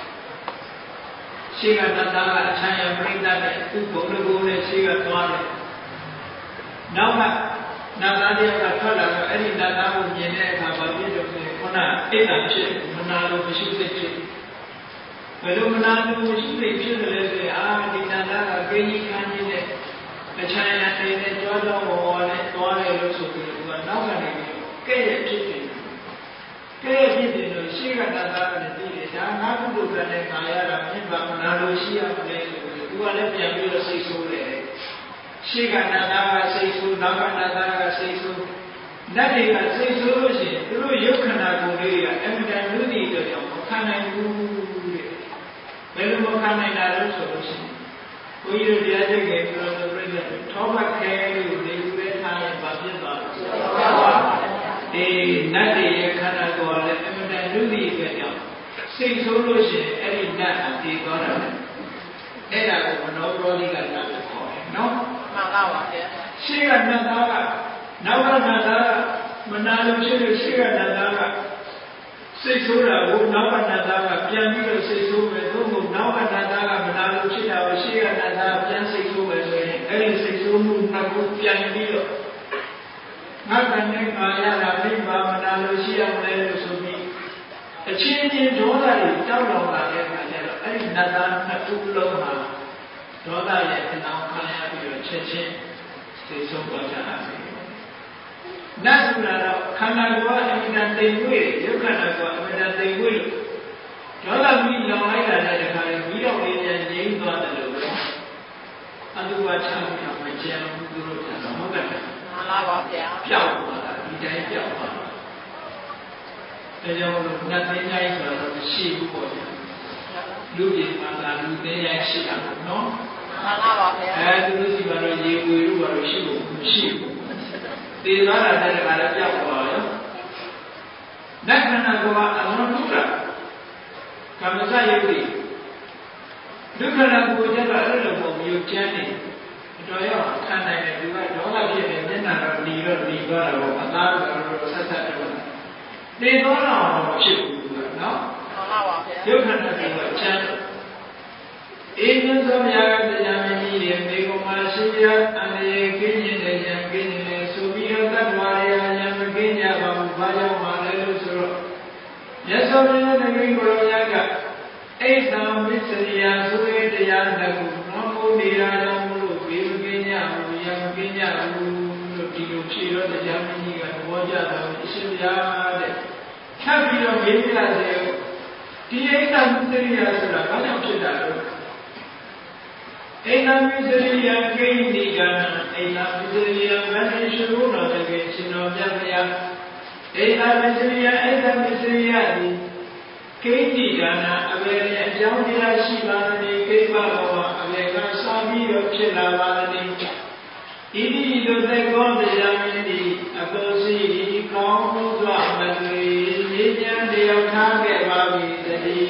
ရှိကတတကအချမ်းရပြိတ္တနဲ့သူ့ဘုံတစ်ခုနဲ့ရှိကသွားတယ်နောက်ကနတ်သားတယောက်ကထွက်လာတော့အဲ့ဒီနတ်သားကိုမြင်တဲ့အခါဘာဖြစ်လို့လဲခုနအိတ်တဖြစ်မနာလို့မရှိစိတ်ဖြစ်ဘယ်လိုမနာလို့မရှိစိတ်ဖြစ်တယ်လဲဆိုရင်အာဒီနတ်သားကကိန်းကြီးခန်းကြီးနဲ့အချမ်းရတဲ့နဲ့ကြွားတော့ဘောနဲ့သွားတယ်လို့ဆိုပြီးသူကနောက်ကနေပြီးကဲ့ရဲ့ဖြစ်တယ်ကဲဖြစ်တယ်လို့ရှိကတာတာနဲ့သိတယ်ဒါငါကုသိုလ်ကလည်းငါရတာမြင့်ပါမလားလို့ရှိရမယ်ဆိုပြီးသူကလည်းပြန်ပြီးတော့စိတ်ဆိုးတယ်ရှိကတာတာကစိတ်ဆိုးနောက်ကတာတာကစိတ်ဆိုးနတ်တွေကစိတ်ဆိုးလို့ရှိရင်သူတို့ရုပ်ခန္ဓာကိုယ်လေးတွေကအမြဲတမ်းလူတွေတော့ကြောင့်မခံနိုင်ဘူးတဲ့ဘယ်လိုမခံနိုင်တာလဲဆိုလို့ရှိရင်ဘုန်းကြီးတို့တရားကျင့်ကြပြီးတော့ပြိဿထောပတ်ခဲလို့နေဦးတဲ့ထားရင်ဘာဖြစ်သွားလဲအေးနတ်တွေရဲ့ခန္ဓာကိုယ်လည်းအမှန်တန်လူကြီးပဲကြောင့်စိတ်ဆိုးလို့ရှိရင်အဲ့ဒီနတ်အပြေသွားတာအဲ့ဒါကိုမနောပရောဓိကနတ်လို့ခေါ်တယ်နော်မှန်ပါပါဗျာရှိကနတ်သားကနောက်ကနတ်သားကမနာလို့ရှိလို့ရှိကနတ်သားကစိတ်ဆိုးတာကိုနောက်ကနတ်သားကပြန်ပြီးတော့စိတ်ဆိုးမယ်သို့မဟုတ်နောက်ကနတ်သားကမနာလို့ဖြစ်တာကိုရှိကနတ်သားပြန်စိတ်ဆိုးမယ်ဆိုရင်အဲ့ဒီစိတ်ဆိုးမှုနှစ်ခုပြန်ပြီးတော့ငါတန်တဲ့ကာယရာမိဘမနာလို့ရှိရမလဲလို့ဆိုပြီးအချင်းချင်းဒေါသတွေတောက်လောင်လာတဲ့အခါကျတော့အဲ့ဒီနတ်သားနှစ်ခုလုံးဟာဒေါသရဲ့အနောင်ခံရပြီးတော့ချက်ချင်းသိဆုံးသွားကြတာပဲနတ်ဆိုတာတော့ခန္ဓာကိုယ်ကအမြဲတမ်းတိမ်ဝေးရုပ်ခန္ဓာကိုယ်အမြဲတမ်းတိမ်ဝေးလို့ဒေါသပြီးလောင်လိုက်တာတဲ့အခါကျပြီးတော့လေးပြန်ငြိမ်းသွားတယ်လို့ပဲအတုဝါချပြီးတော့မကျန်ဘူးသူတို့ကတော့ဟုတ်ကဲ့မှန်ပါပါဗျာပြောက်သွားတာဒီတိုင်းပြောက်သွားတာဒါကြောင့်လို့နတ်သိညာကြီးဆိုတော့မရှိဘူးပေါ့ဗျာလူကြီးမှာလာလူသိညာရှိတာပေါ့နော်မှန်ပါပါဗျာအဲသူတို့စီကတော့ရေဝေလို့ကတော့ရှိဖို့မရှိဘူးသေသွားတာတဲ့ကလည်းပြောက်သွားရောနတ်ခန္ဓာကိုယ်ကအလုံးထုတာကမ္မစယုတ်တိဒုက္ခနာကိုယ်ကျတော့အဲ့လိုပုံမျိုးကျမ်းနေတော်ရောခံနိုင်တယ်သူကဒေါသဖြစ်နေမျက်နှာတော့ဒီတော့ဒီသွားတာပေါ့အသားကတော့ဆက်ဆက်တော့နေတော့တော့ဖြစ်ဘူးကနော်မှန်ပါပါဗျာဒုက္ခနာကိုယ်ကျမ်းအေးမြတ်စွာဘုရားကတရားမကြီးရဲ့မေကုမာရှိရအနေကင်းနေတဲ့ဉာဏ်ကင်းနေဆိုပြီးတော့တတ်တော်ရဉာဏ်မကင်းကြပါဘူးဘာကြောင့်မှလဲလို့ဆိုတော့မြတ်စွာဘုရားတပည့်ကိုယ်တော်များကအိတ်တံမစ္စရိယဆိုတဲ့တရားတစ်ခုနောင်ကိုနေရာတော်မလို့ဘေးမကင်းကြဘူးရံမကင်းကြဘူးလို့ဒီလိုဖြေတော့တရားမကြီးကသဘောကျတာအရှင်ဘုရားတဲ့ထပ်ပြီးတော့မေးပြစေဒီအိတ်တံမစ္စရိယဆိုတာဘာကြောင့်ဖြစ်တာလဲအိန္ဒမစ္စရိယကိဉ္စီကံအိန္ဒမစ္စရိယမထေရှုတော်တကယ်ရှင်တော်မြတ်ဗျာအိန္ဒမစ္စရိယအိန္ဒမစ္စရိယဒီကိဉ္စီကံအဘယ်အကြောင်းတရားရှိပါသနည်းကိဗ္ဗဘောအဘယ်ကစပြီးတော့ဖြစ်လာပါသနည်းဣတိလိုသက်ကောတရားမင်းဒီအပေါ်စီကောင်းမှုစွာမသွေဉာဏ်ဉာဏ်တယောက်ထားခဲ့ပါပြီတည်း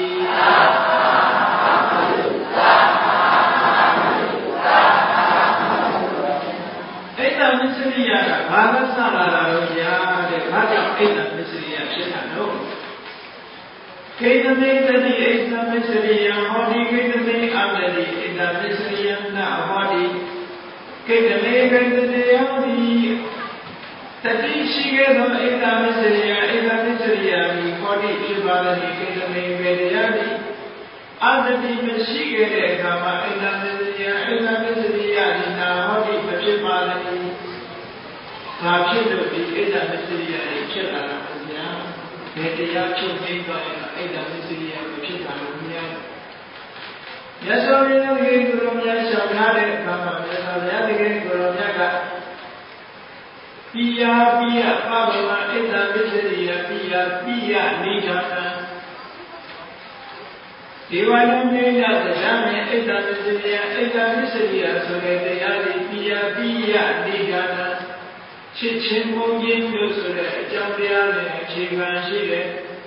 အိတ္တမစ္စရိယကဘာသာစလာတာလို့ညာတဲ့ဘာကြောင့်အိတ္တမစ္စရိယဖြစ်တာလို့ခေတမေတတိအိတ္တမစ္စရိယဟောဒီခေတမေအတ္တိအိတ္တမစ္စရိယနာဟောဒီခေတမေခေတတေဟောဒီတတိရှိခဲ့သောအိတ္တမစ္စရိယအိတ္တမစ္စရိယဒီဟောဒီဖြစ်ပါသည်ခေတမေခေတရာဒီအတ္တိမရှိခဲ့တဲ့အခါမှာအိတ္တမစ္စရိယအိတ္တမစ္စရိယဒီနာဟောဒီမဖြစ်ပါသည်ဘာဖြစ်လို့ဒီအိတ္တမစ္စရိယတွေဖြစ်လာတာလဲဗျာဘယ်တရားချုပ်သိမ်းသွားရင်အိတ္တမစ္စရိယကိုဖြစ်တာလို့မြင်ရမြတ်စွာဘုရားတကယ်ကိုယ်တော်မြတ်ရှောင်ထားတဲ့အခါမှာမြတ်စွာဘုရားတကယ်ကိုယ်တော်မြတ်ကပိယပိယပဗမအိတ္တမစ္စရိယပိယပိယနိဒာနံ Devayamya Dhamya Eda Visriya Eda Visriya Sura Dayali Piya Piya Nidana Chichimongin Sura Jambiya Chivan Shire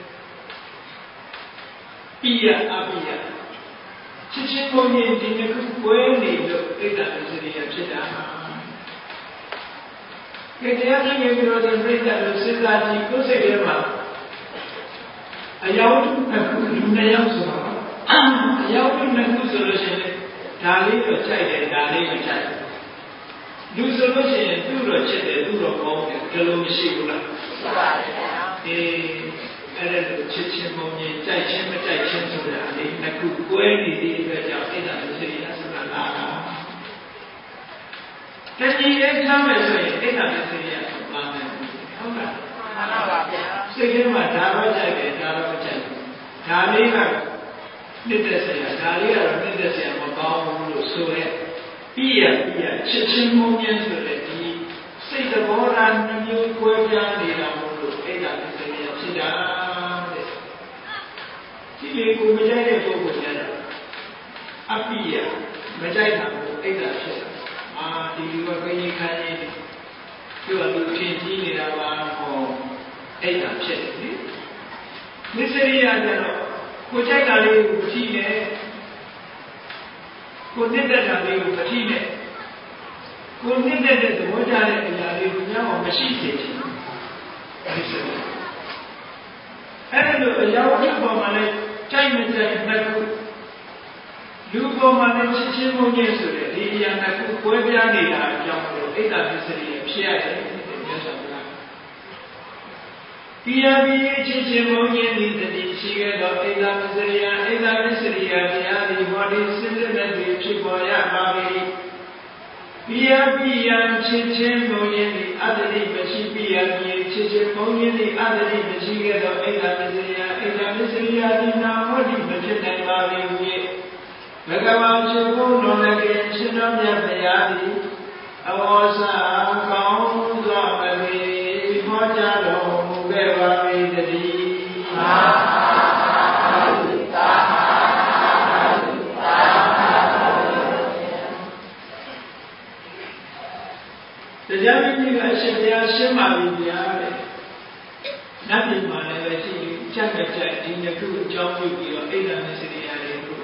Piya Apiya Chichimongin Dinaku Kweni Eda Visriya Chidama Kedayani Mibroda Brita Lusidaji Kusekema Ayawatu Naku Lunayam Sura Ayawatu Naku Solution Dali or Chide, Dali or Chide. Do solution, do or Chide, do or Bong, Kalum Shibula. A Chichimoni, Chachim, Chachim Sura, Naku, Kweni, the Vajapina, the city as Lana. Can you examine it? It's not the city as Lana. Second one, Dava Jagger, Dava Jagger. Dali Nidasaya, Dali or Nidasaya, Mabam, Sure, Pia, Pia, Chichimonian Sure, say the more and the new Quajan, the Ramuru, Eda, Sida, Chile, Majaya, Gogojana, Apia, Majaya, Eda, Ah, the Yuakani Kanye, you are looking in our home, Eda, Miseria, Kujatali, Putine, Kunitali, Putine, Kunitali, the Mojari, now machine. And a young woman, China, Naku, Lugoman, Chichimonian, the Yanaku, Puebani, Jambo, Eda, Miseria, Share. Pia Chichimonian is the Chiga of Eda Miseria, Eda Miseria, the body similarly Chiboya Babi. Pia Pia Chichimonian, the other name, Pia Chichimonian, the other name, Chiga of Eda Miseria, Eda Miseria, the now body, Major Babi. Bhagavan Chibu, non again, Chinomia Bayadi, Awasa, Kaun, Zombi, Mojalo. The Japanese are Shemali, nothing more than I see Chaka in the good job with your Ada Miseria group.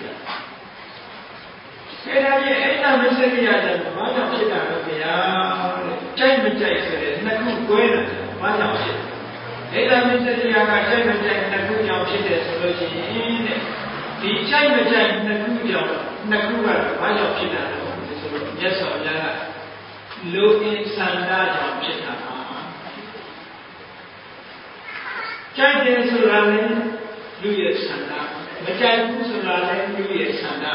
Ada Miseria, one of Chicago, China Jackson, Naku Guena, one of it. Ada Miseria, China Jack, Naku Jack, solution. The China Jack, Naku Jack, Nakua, one of Chicago, yes or Yara. Low in Sanda Jam Chicago. China Surale, Louis Sanda, Majan Surale, Louis Sanda.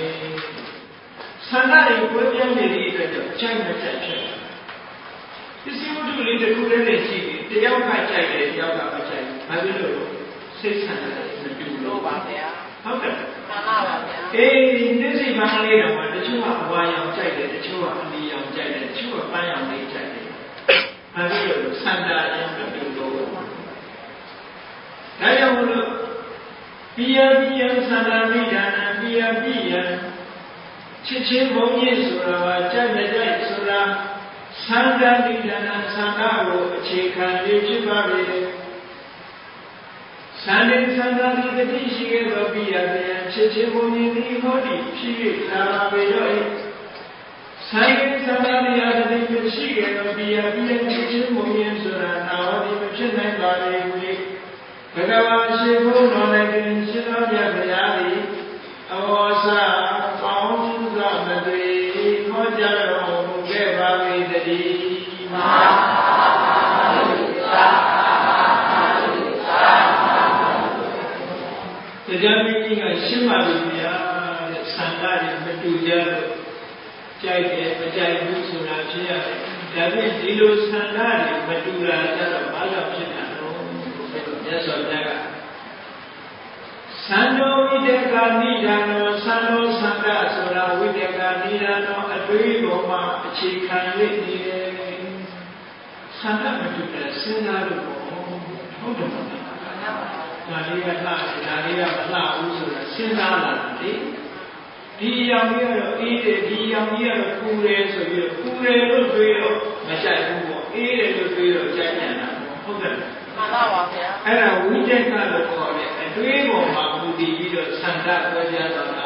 Sanda is what you need to China Jack. You see what you need to do in the T V. The young guy, the young guy, I will know six hundred in the two. How can Eh, this is my later one. The two are one young child, the two are the young child, the two are one young child. I will Sanda and the two. I don't know. Pia Pia Sanda Midana, Pia Pia Chichimonian Sura, China Sura, Sanda Midana, Sanda, Chicken, Chibabi. Sanding Sandali, the Tishi of Bia, Chichimoni, the Hodi, she is Sarabi. Sanding Sandali, the Tishi of Bia, Chichimoni, and Sura, now the Chennai Bari, Bhagavan Shivu, non again, Shinoya Bayali, Awasa, Found Zamadi, Mojaro, Gebabi, the D. The Japanese are Shimabia, Sandari, Metuja, Jai, Jai, Busuna, David, Dilo, Sandari, Metura, Bala, Chitano, yes or Daga. Sando, Videka, Nidano, Sando, Sanda, Sura, Videka, Nidano, Adrioma, Chikan, Sanda, Metuja, Senado, hold on. ဒါလေးကလှတယ်ဒါလေးကမလှဘူးဆိုတာစဉ်းစားလာတယ်ဒီရောင်ကြီးကတော့အေးတယ်ဒီရောင်ကြီးကတော့ပူတယ်ဆိုပြီးတော့ပူတယ်လို့တွေးတော့မကြိုက်ဘူးပေါ့အေးတယ်လို့တွေးတော့ကြိုက်ပြန်တာဟုတ်တယ်မှန်ပါပါဗျာအဲ့ဒါဝိတက်ကလို့ခေါ်တယ်အတွေးပေါ်မှာပူတည်ပြီးတော့ဆန္ဒတွဲကြတော့တာ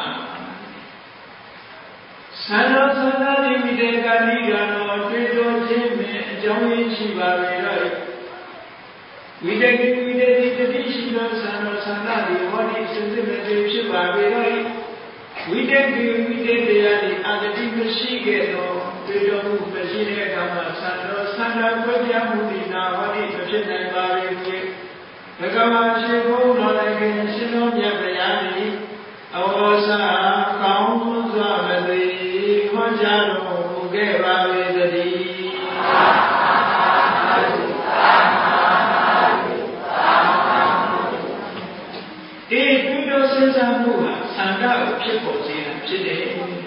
ဆန္ဒဆန္ဒဒီဝိတက်ကနိဒာနောတွေးတော်ခြင်းနဲ့အကြောင်းရင်းရှိပါပဲတော့ဝိတက်ကိဝိတက်တိတတိရှိသောဆန္ဒဆန္ဒဒီဟောဒီစဉ်စစ်မဲ့ဖြစ်ပါပဲတော့ဝိတက်ကိဝိတက်တရားဒီအာတတိမရှိခဲ့သောတွေ့တော်မူမရှိတဲ့အခါမှာဆန္ဒဆန္ဒကွဲပြားမှုဒီနာဟောဒီမဖြစ်နိုင်ပါလေဘုရားဘဂဝါရှိခိုးတော်လည်းခင်ရှင်တော်မြတ်ဗျာသည်အဝေါစာကောင်းစွာမသိဟောကြားတော်မူခဲ့ပါလေတည်းဒီတွေ့တော်စဉ်းစားမှုဟာဆန္ဒကိုဖြစ်ပေါ်စေတာဖြစ်တယ်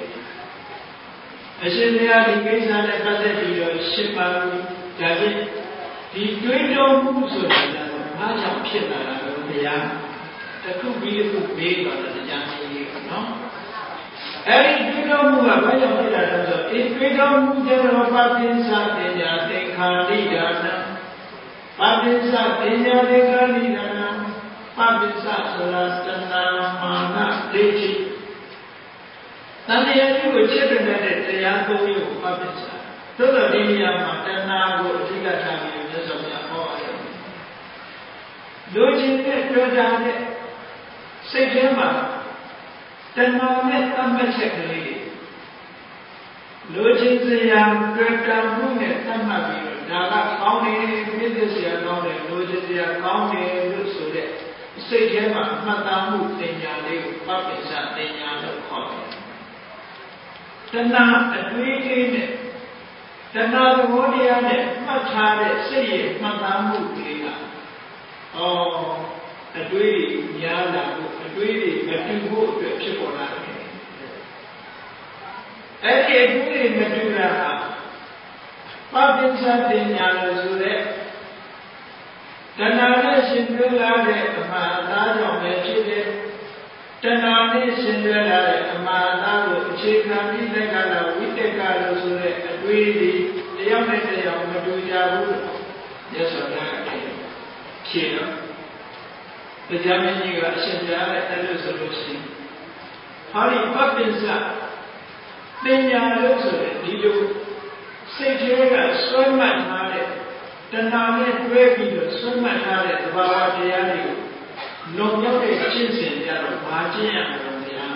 အရှင်ဘုရားဒီကိစ္စနဲ့ပတ်သက်ပြီးတော့ရှင်းပါလို့ဒါဖြင့်ဒီတွေ့တော်မှုဆိုတာကတော့ဘာကြောင့်ဖြစ်လာတာလဲဘုရားတစ်ခုပြီးတစ်ခုမေးပါတော့တရားကြီးနော်အဲ့ဒီတွေ့တော်မှုကဘာကြောင့်ဖြစ်လာလဲဆိုတော့ဒီတွေ့တော်မှုကျတော့ပဋိစ္စတင်ညာသင်္ခါရိဒါနံပဋိစ္စတင်ညာသင်္ခါရိဒါနံပဋိစ္စဆိုတာတဏှာမာနဒိဋ္ဌိတဏှာကြီးကိုချက်တဲ့တရားသုံးမျိုးကိုပဋိစ္စသို့တော်ဒီနေရာမှာတဏှာကိုအဓိကထားပြီးမြတ်စွာဘုရားဟောပါတယ်လူချင်းနဲ့တွေ့တာနဲ့စိတ်ထဲမှာတဏှာနဲ့တတ်မှတ်ချက်ကလေးလူချင်းစရာတွေ့တာမှုနဲ့တတ်မှတ်ပြီးတော့ဒါကကောင်းတယ်ပြည့်စုံစရာကောင်းတယ်လူချင်းစရာကောင်းတယ်လို့ဆိုတဲ့စိတ်ထဲမှာမှတ်သားမှုတင်ညာလေးကိုပပိစ္ဆတင်ညာလို့ခေါ်တယ်တဏှာအတွေးလေးနဲ့တဏှာသဘောတရားနဲ့မှတ်ထားတဲ့စိတ်ရဲ့မှတ်သားမှုလေးကအော်အတွေးတွေများလာဖို့အတွေးတွေမတူဖို့အတွက်ဖြစ်ပေါ်လာတယ်အဲ့ဒီအတွေးတွေမတူတာဟာပပိစ္ဆတင်ညာလို့ဆိုတဲ့တဏှာနဲ့ရှင်တွဲလာတဲ့အမှားအသားကြောင့်ပဲဖြစ်တယ်တဏှာနဲ့ရှင်တွဲလာတဲ့အမှားအသားကိုအခြေခံပြီးလက်ကလာဝိတက်ကလို့ဆိုတဲ့အတွေးတွေတယောက်နဲ့တယောက်မတူကြဘူးရသော်လည်းဖြေတော့တရားမင်းကြီးကအရှင်ဘုရားရဲ့အဲ့လိုဆိုလို့ရှိရင်ဟောဒီပပ္ပိစပညာလို့ဆိုတဲ့ဒီလိုစိတ်ထဲကစွဲမှတ်ထားတဲ့တဏှာနဲ့တွဲပြီးတော့ဆွမှတ်ထားတဲ့သဘာဝတရားတွေကိုလွန်မြောက်တဲ့ရှင်းစဉ်ကြတော့ဘာကျင့်ရမလို့တရား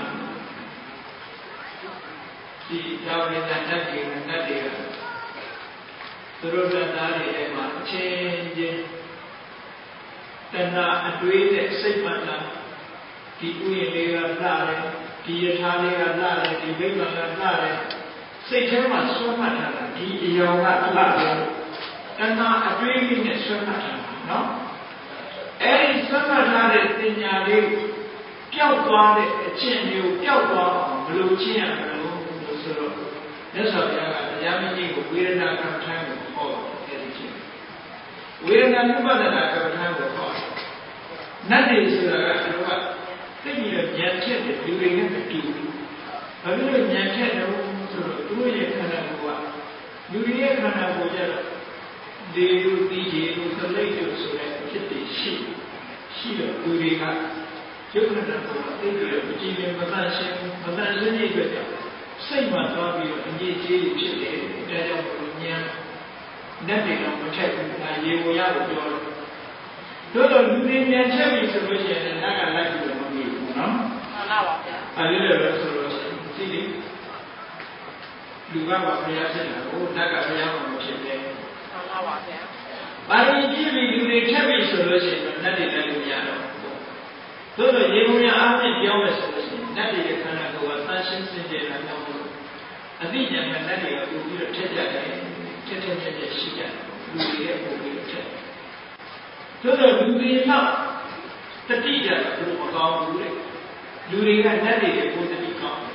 ဒီဒါဝိဒတ်တတ်ကိတတ်တွေကသူတို့တတ်သားတွေထဲမှာအချင်းချင်းတဏှာအတွေးနဲ့စိတ်မှတ်တာဒီဥယျာဉ်လေးကလှတယ်ဒီယထာလေးကလှတယ်ဒီဗိမာန်ကလှတယ်စိတ်ထဲမှာဆွမှတ်ထားတာဒီအယောင်ကလှတယ်တဏှာအတွေးလေးနဲ့ဆွမှတ်ထားတာနော်အဲ့ဒီဆွမှတ်ထားတဲ့ပညာလေးပျောက်သွားတဲ့အကျင့်မျိုးပျောက်သွားအောင်ဘယ်လိုကျင့်ရမလဲလို့ဆိုတော့မြတ်စွာဘုရားကတရားမကြီးကိုဝေဒနာကမ္မထာကိုဟောတယ်ဒီချင်းဝေဒနာဥပဒနာကမ္မထာကိုဟောနတ်တွေဆိုတာကတော့သိပြီးတော့ဉာဏ်ချက်တဲ့လူတွေနဲ့မတူဘူးဘာလို့လဲဉာဏ်ချက်တော့ဆိုတော့သူတို့ရဲ့ခန္ဓာကိုယ်ကလူတွေရဲ့ခန္ဓာကိုယ်ကြတော့ဒီလိုဒီဒီလိုသလိတ်လို့ဆိုတဲ့ဖြစ်တည်ရှိရှိတော့လူတွေကယုတ်ခန္ဓာကိုယ်သိပြီးတော့အကြည့်နဲ့မတန်ရှင်းမတန်ရှင်းရဲ့အတွက်ကြောင့်စိတ်မှသွားပြီးတော့အငြိအကျေးဖြစ်တယ်ဒါကြောင့်ဘုရားဉာဏ်နဲ့တွေတော့မထက်ဘူးဒါရေဝင်ရလို့ပြောတယ်တို့တော့လူတွေဉာဏ်ချက်ပြီဆိုလို့ရှိရင်လည်းနတ်ကလိုက်ပြီးတော့မမြင်ဘူးနော်မှန်ပါပါဗျာအဲဒီလိုပဲဆိုလို့ရှိရင်ကြည့်လေလူကပါဘုရားဖြစ်တာကိုနတ်ကဘုရားမှမဖြစ်ပဲမှန်ပါပါဗျာပါရမီပြည့်ပြီးလူတွေထက်ပြီဆိုလို့ရှိရင်တော့နတ်တွေလည်းလို့ရတော့တို့တော့ရေဝင်ရအားဖြင့်ပြောမယ်ဆိုလို့ရှိရင်နတ်တွေရဲ့ခန္ဓာကိုယ်ကသန့်ရှင်းစင်ကြယ်လာတော့အသိဉာဏ်နဲ့နတ်တွေကပို့ပြီးတော့ထက်ကြတယ်ထက်ထက်ထက်ထက်ရှိကြတယ်လူတွေရဲ့ပို့ပြီးတော့ထက်တို့တော့လူတွေတော့တတိကြတယ်ဘုမကောင်းဘူးလေလူတွေကနတ်တွေရဲ့ကိုယ်တတိကောင်း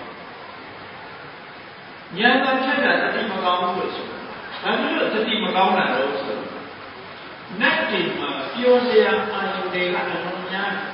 ဉာဏ်သာထက်တာတတိမကောင်းဘူးလို့ဆိုတာဘာဖြစ်လို့တတိမကောင်းတာလဲဆိုတော့နတ်တွေမှာပြောစရာအာရုံတွေကအလုံးများ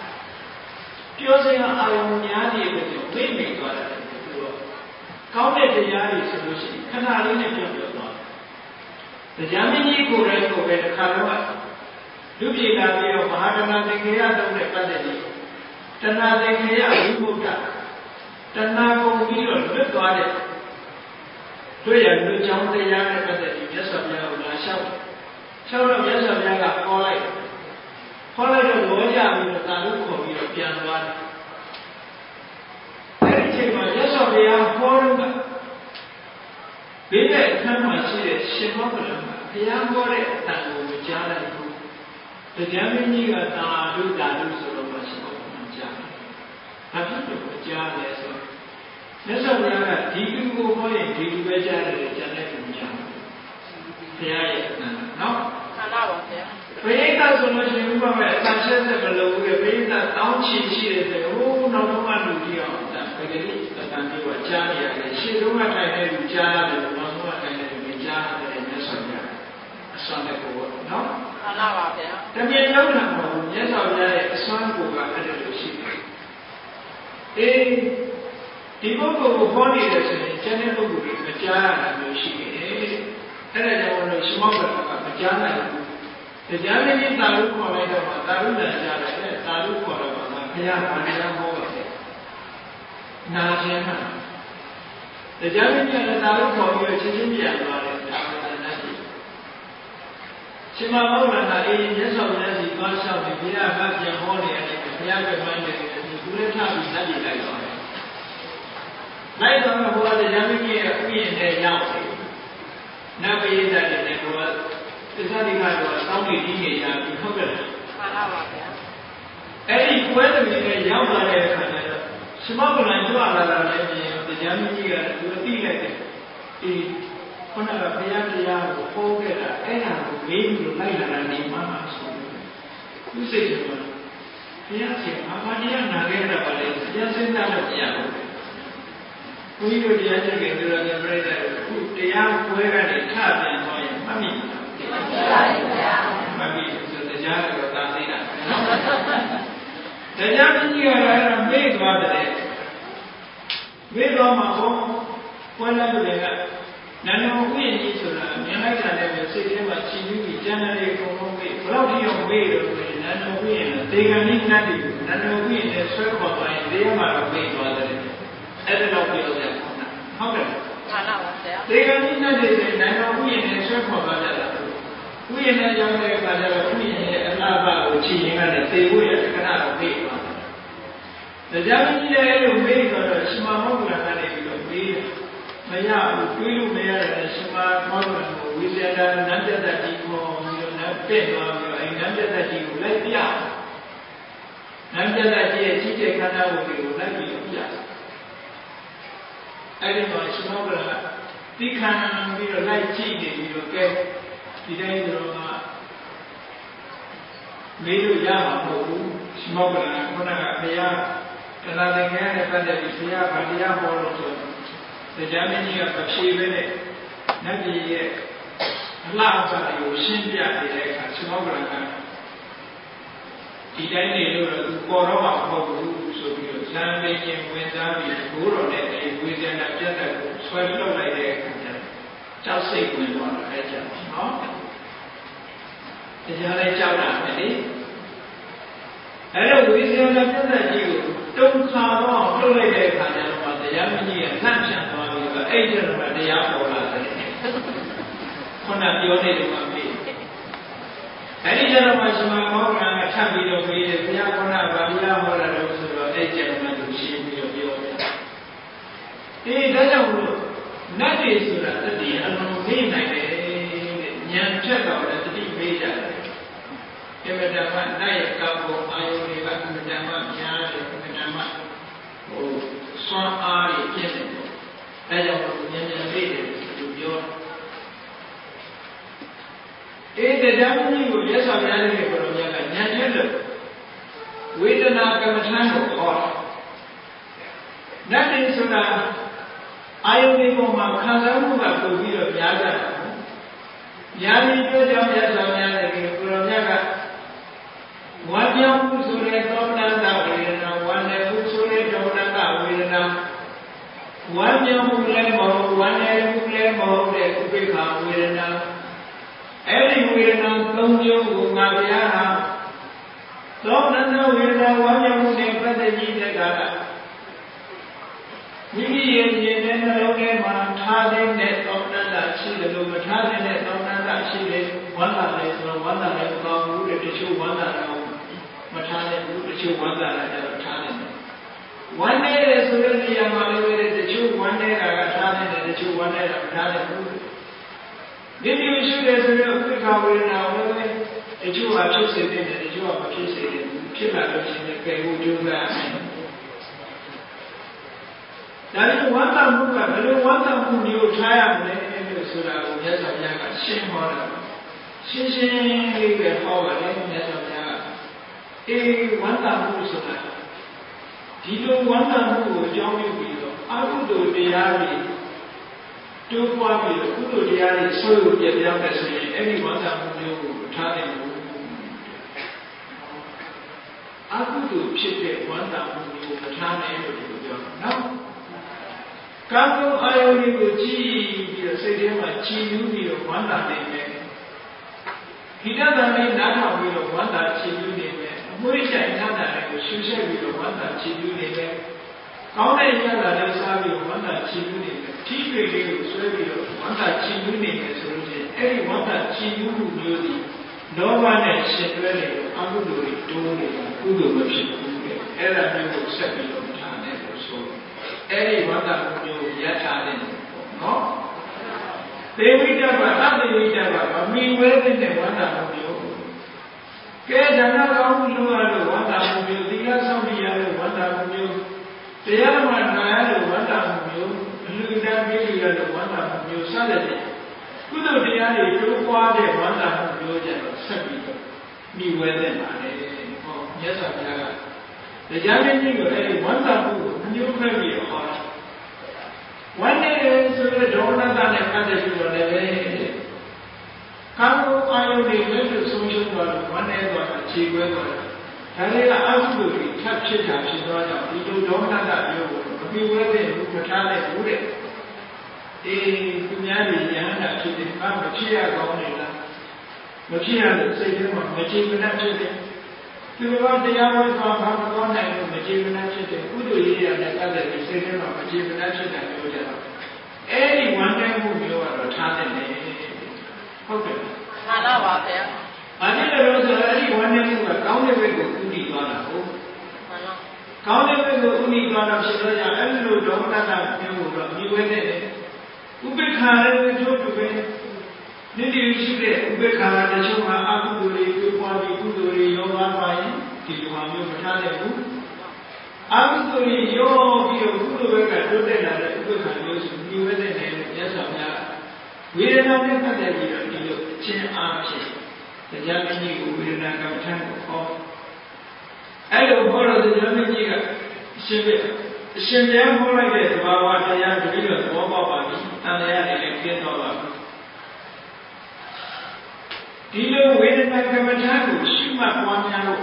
ပြောစရာအာယုံများနေတဲ့ကြောင့်မိမိသွားတယ်သူတော့ကောင်းတဲ့တရားတွေဆိုလို့ရှိရင်ခဏလေးနဲ့ပြောပြောသွားတယ်တရားမင်းကြီးကိုယ်တိုင်ကိုယ်ပဲတစ်ခါတော့လူပြည်လာပြီးတော့မဟာတဏသင်္ခေယသုံးတဲ့ပတ်သက်ပြီးတဏသင်္ခေယဝိမု ക്ത တဏကုန်ပြီးတော့လွတ်သွားတဲ့တွေ့ရလူကြောင်းတရားနဲ့ပတ်သက်ပြီးမြတ်စွာဘုရားကိုလာလျှောက်လျှောက်တော့မြတ်စွာဘုရားကခေါ်လိုက်ခေါ်လိုက်တော့လောကြပြီးတော့တာလို့ခေါ်ပြီးတော့ပြန်သွားတယ်အဲဒီချိန်မှာမြတ်စွာဘုရားဟောတော့ဘေးတဲ့အခန်းမှာရှိတဲ့ရှင်မောကလကဘုရားဟောတဲ့အတန်ကိုမကြားလိုက်ဘူးတရားမင်းကြီးကတာလို့တာလို့ဆိုတော့မရှိဘူးမကြားဘူးဘာဖြစ်လို့ကြားလဲဆိုတော့မြတ်စွာဘုရားကဒီလူကိုဟောရင်ဒီလူပဲကြားတယ်ကြားတဲ့လူမကြားဘူးဘုရားရဲ့အတန်နော်မှန်ပါပါဗျာဘိဋ္ဌာဆိုလို့ရှိရင်ဥပမာအတန်ချက်ဆက်မလို့ဘူးဘိဋ္ဌာတောင်းချီရှိတယ်ဆိုဟိုးနောက်တော့မှလူကြီးအောင်အတန်ဘယ်ကလေးအတန်မျိုးကကြားနေရတယ်ရှေ့တုန်းကထိုင်တဲ့လူကြားရတယ်နောက်ဆုံးကထိုင်တဲ့လူမကြားရတယ်မြတ်စွာဘုရားအစွမ်းတဲ့ကိုနော်မှန်ပါပါဗျာတကယ်လုံးတာမဟုတ်ဘူးမြတ်စွာဘုရားရဲ့အစွမ်းကိုကအဲ့ဒါလိုရှိတယ်အေးဒီပုဂ္ဂိုလ်ကိုဟောနေတယ်ဆိုရင်ကျန်တဲ့ပုဂ္ဂိုလ်တွေမကြားရတာမျိုးရှိတယ်အဲ့ဒါကြောင့်လို့ရှမောကကမကြားနိုင်ဘူးတရားမင်းကြီးတာလို့ခေါ်လိုက်တော့မှတာရုဏာကြားတယ်အဲ့တာလို့ခေါ်တော့မှဘုရားဗာတရားဟောပါတယ်နာခြင်းမှာတရားမင်းကြီးကတာလို့ခေါ်ပြီးချင်းချင်းပြန်သွားတယ်ရှင်မမောရဏအေးမြတ်စွာဘုရားကြီးသွားလျှောက်ပြီးဘုရားကပြန်ဟောနေတယ်ဘုရားကမှန်းတယ်သူလည်းထပြီးသတ်ပြလိုက်သွားတယ်လိုက်တော့ဘုရားတရားမင်းကြီးရဲ့ဥယျာဉ်ထဲရောက်တယ်နတ်ပိဋကတွေနဲ့ဘုရားသစ္စာတိကတော့တောင်းနေပြီးနေကြပြီဟုတ်ကဲ့လားမှန်ပါပါဗျာအဲ့ဒီပွဲသမီးနဲ့ရောက်လာတဲ့အခါကျတော့ရှင်မဗုဒ္ဓကြွလာတာလည်းမြင်တရားမင်းကြီးကသူသိလိုက်တယ်ဒီခုနကဘုရားတရားကိုဟောခဲ့တာအဲ့ဒါကိုမေးပြီးတော့လိုက်လာတာနေမှမှဆိုတယ်သူစိတ်ကဘုရားရှင်ဘာဘာတရားနာခဲ့တာပါလဲတရားစဉ်းစားလို့မရဘူးဘုန်းကြီးတို့တရားကျင့်ကြတယ်တော်တော်ပြိတ္တာခုတရားပွဲကနေထပြန်သွားရင်မှတ်မိလားမှတ်ပါပါဗျာမှတ်ပြီဆိုတရားကတော့သာသိတာတရားမကြီးကတော့အဲ့ဒါမေ့သွားတယ်မေ့သွားမှာဘောပွဲလာတယ်ကနန္ဒဥယျာဉ်ကြီးဆိုတာမြင်လိုက်တာလည်းပဲစိတ်ထဲမှာချီးပြီးပြီးကျန်တဲ့ပုံလုံးမေ့ဘယ်တော့ဒီအောင်မေ့လို့ဆိုရင်နန္ဒဥယျာဉ်ဒေဂဏိနတ်တွေနန္ဒဥယျာဉ်နဲ့ဆွဲခေါ်သွားရင်တရားမှာတော့မေ့သွားတယ်အဲ့ဒါတော့ပြောကြတယ်ဟုတ်တယ်မှန်ပါပါဆရာဒေဂဏိနတ်တွေဆိုရင်နန္ဒဥယျာဉ်နဲ့ဆွဲခေါ်သွားကြတာဥယျာဉ်နဲ့ရောက်တဲ့အခါကျတော့ဥယျာဉ်ရဲ့အလားပါကိုချီရင်ကလည်းသေဖို့ရခဏတော့မေ့သွားတယ်တရားမကြီးလည်းအဲ့လိုမေ့တော့ရှင်မမောဂလကနေပြီးတော့မေးတယ်မရဘူးတွေးလို့မရတဲ့ရှင်မမောဂလကိုဝိဇ္ဇာနန္တတ္တိကိုပြီးတော့နတ်ပြည့်သွားပြီးတော့အဲ့နန္တတ္တိကိုလိုက်ပြနန္တတ္တိရဲ့ကြီးကျယ်ခန္ဓာကိုယ်ကိုလိုက်ပြီးတော့ပြအဲ့ဒီမှာရှင်မောဂလကသိခံပြီးတော့လိုက်ကြည့်နေပြီးတော့ကဲဒီတိုင်းတော့ကမေးလို့ရမှာမဟုတ်ဘူးရှင်မောဂလကခုနကဘုရားတဏှာသင်္ကေတနဲ့ပတ်သက်ပြီးဘုရားဗာတရားဟောလို့ဆိုတရားမင်းကြီးကမဖြေဘဲနဲ့နတ်ပြည်ရဲ့အလှအပတွေကိုရှင်းပြနေတဲ့အခါရှင်မောဂလကဒီတိုင်းနေလို့တော့သူပေါ်တော့မှာမဟုတ်ဘူးဆိုပြီးတော့ဇံပင်ချင်းဝင်စားပြီးဘိုးတော်နဲ့အဲဝိဇ္ဇာနဲ့ပြတ်တက်ကိုဆွဲလွတ်လိုက်တဲ့အခါကျကြောက်စိတ်ဝင်သွားတာအဲကြောင့်နော်တရားလေးကြောက်တာပဲလေအဲတော့ဝိဇ္ဇာနဲ့ပြတ်တက်ကြီးကိုတုံခါတော့လှုပ်လိုက်တဲ့အခါကျတော့တရားမကြီးကလန့်ပြန်သွားပြီးတော့အဲ့ဒီတော့တရားပေါ်လာတယ်ခုနပြောနေတယ်မှာပြီအဲ့ဒီကျတော့မှရှင်မမောဂလကထပ်ပြီးတော့ပြီးတယ်ဘုရားခုနဗာတရားဟောတာလို့ဆိုတော့အဲ့ကျတော့မှသူရှင်းပြီးတော့ပြောတယ်အေးဒါကြောင့်လို့နတ်တွေဆိုတာတတိအလုံးမေ့နိုင်တယ်တဲ့ဉာဏ်ဖြတ်တော့လည်းတတိမေ့ကြတယ်အမတမနိုင်ကောက်ပေါ်အာယုတွေကအမတမများတယ်အမတမဟိုစွမ်းအားတွေပြည့်တယ်ပေါ့အဲကြောင့်ဉာဏ်ဉာဏ်မေ့တယ်လို့ပြောအေးတရားမကြီးကိုရက်ဆောင်ရတဲ့ကိုယ်တော်မြတ်ကဉာဏ်ချက်လို့ဝေဒနာကမ္မထံကိုဟောတာနတ်တွေဆိုတာအာယုန်ဒီပေါ်မှာခံစားမှုကပို့ပြီးတော့များကြတာ။ညာပြီးပြောကြောင့်ရက်ဆောင်ရတဲ့ကိုယ်တော်မြတ်ကဝါပြောင်းမှုဆိုတဲ့သောမနတဝေဒနာဝါနဲ့ one young lemon, one lemon, that become with an every winner, don't you, Maria? Don't know winner, one young neighbor, the Gita. Maybe in the Logema, Tadin, that of Nanda, she the Lomatadin, that of Nanda, she did one that is one that I go with the two one that I Matadin, the two one that I never Tadin. One day is already a motivated the two one day I got Tadin and the two one day I Tadin. Then you should as a real quick hour now, the two are choosing and the two are choosing, Chilla, who do that. That is one time, but one time you try and make so that yes, I have a shame on them. Shin get forward, yes, I have. A one time so that. Did you one time who join you? I would do the army. Two one year, who do the army so you get the other say, any one time you try and I could do chip one time you try and do no. Kamu ayo ni uji dia sedih macam ni lo mana ni? Kita dah ni nak tahu lo mana cium ni. Mui cai nak ni susah lo mana cium ni. Kau ni yang dah sahaja lo mana cium ni. Tiga lo suai lo mana cium ni sebenarnya. Eh mana cium ni ni. Nama ni siapa ni? Aku dulu itu ni. Aku dulu macam ni. Era ni lo siapa lo macam ni lo so. Eh mana Yatadin, no? They read about other read about me where they want to do. Get another one, one that will be the other one that will do. The other one, I one that will do. Look at that video, one that will do Saturday. Good of the other, two quarter, one that will do that. Me where they are. Yes, I have. The Japanese will one that will do very hard. One day, so the donor than a country to the Kamu ayo ni lepas social baru mana itu ada cikgu baru. Hari ini aku beri tak cerita cerita macam itu donor tak ada. Tapi walaupun bukan ada boleh. Eh dunia ni yang ada cerita, kamu cerita kau ni lah. Macam ada cerita macam macam mana cerita. Kalau dia awal kau kamu kau nak macam mana cerita. Kudu ini ada kata cerita macam mana cerita tu je. Eh one day pun dia ada cerita ni. Okay. Mana apa? Mana kalau sehari one day pun kau ni betul kudi mana? Mana? Kau ni betul kudi mana? Sebenarnya elu dong nada ni bukan ni wene ni. Ubek hari ni tu tu ni. Ni dia sudah ubek hari ni cuma aku dulu itu pun aku dulu yo apa ni? Di luar ni macam ni tu. Aku dulu yo yo aku dulu kan tu dah ada ubek hari ni ni wene ni ya sama. Wirana ni kan jadi dia cina apa? Terjadi ni wirana kau cakap kau. Ayo orang terjadi ni kan, sebab sebab orang dia bawa dia jadi bawa bawa ni, anda yang lekir tahu. Dia wirana kau cakap semua punya lo.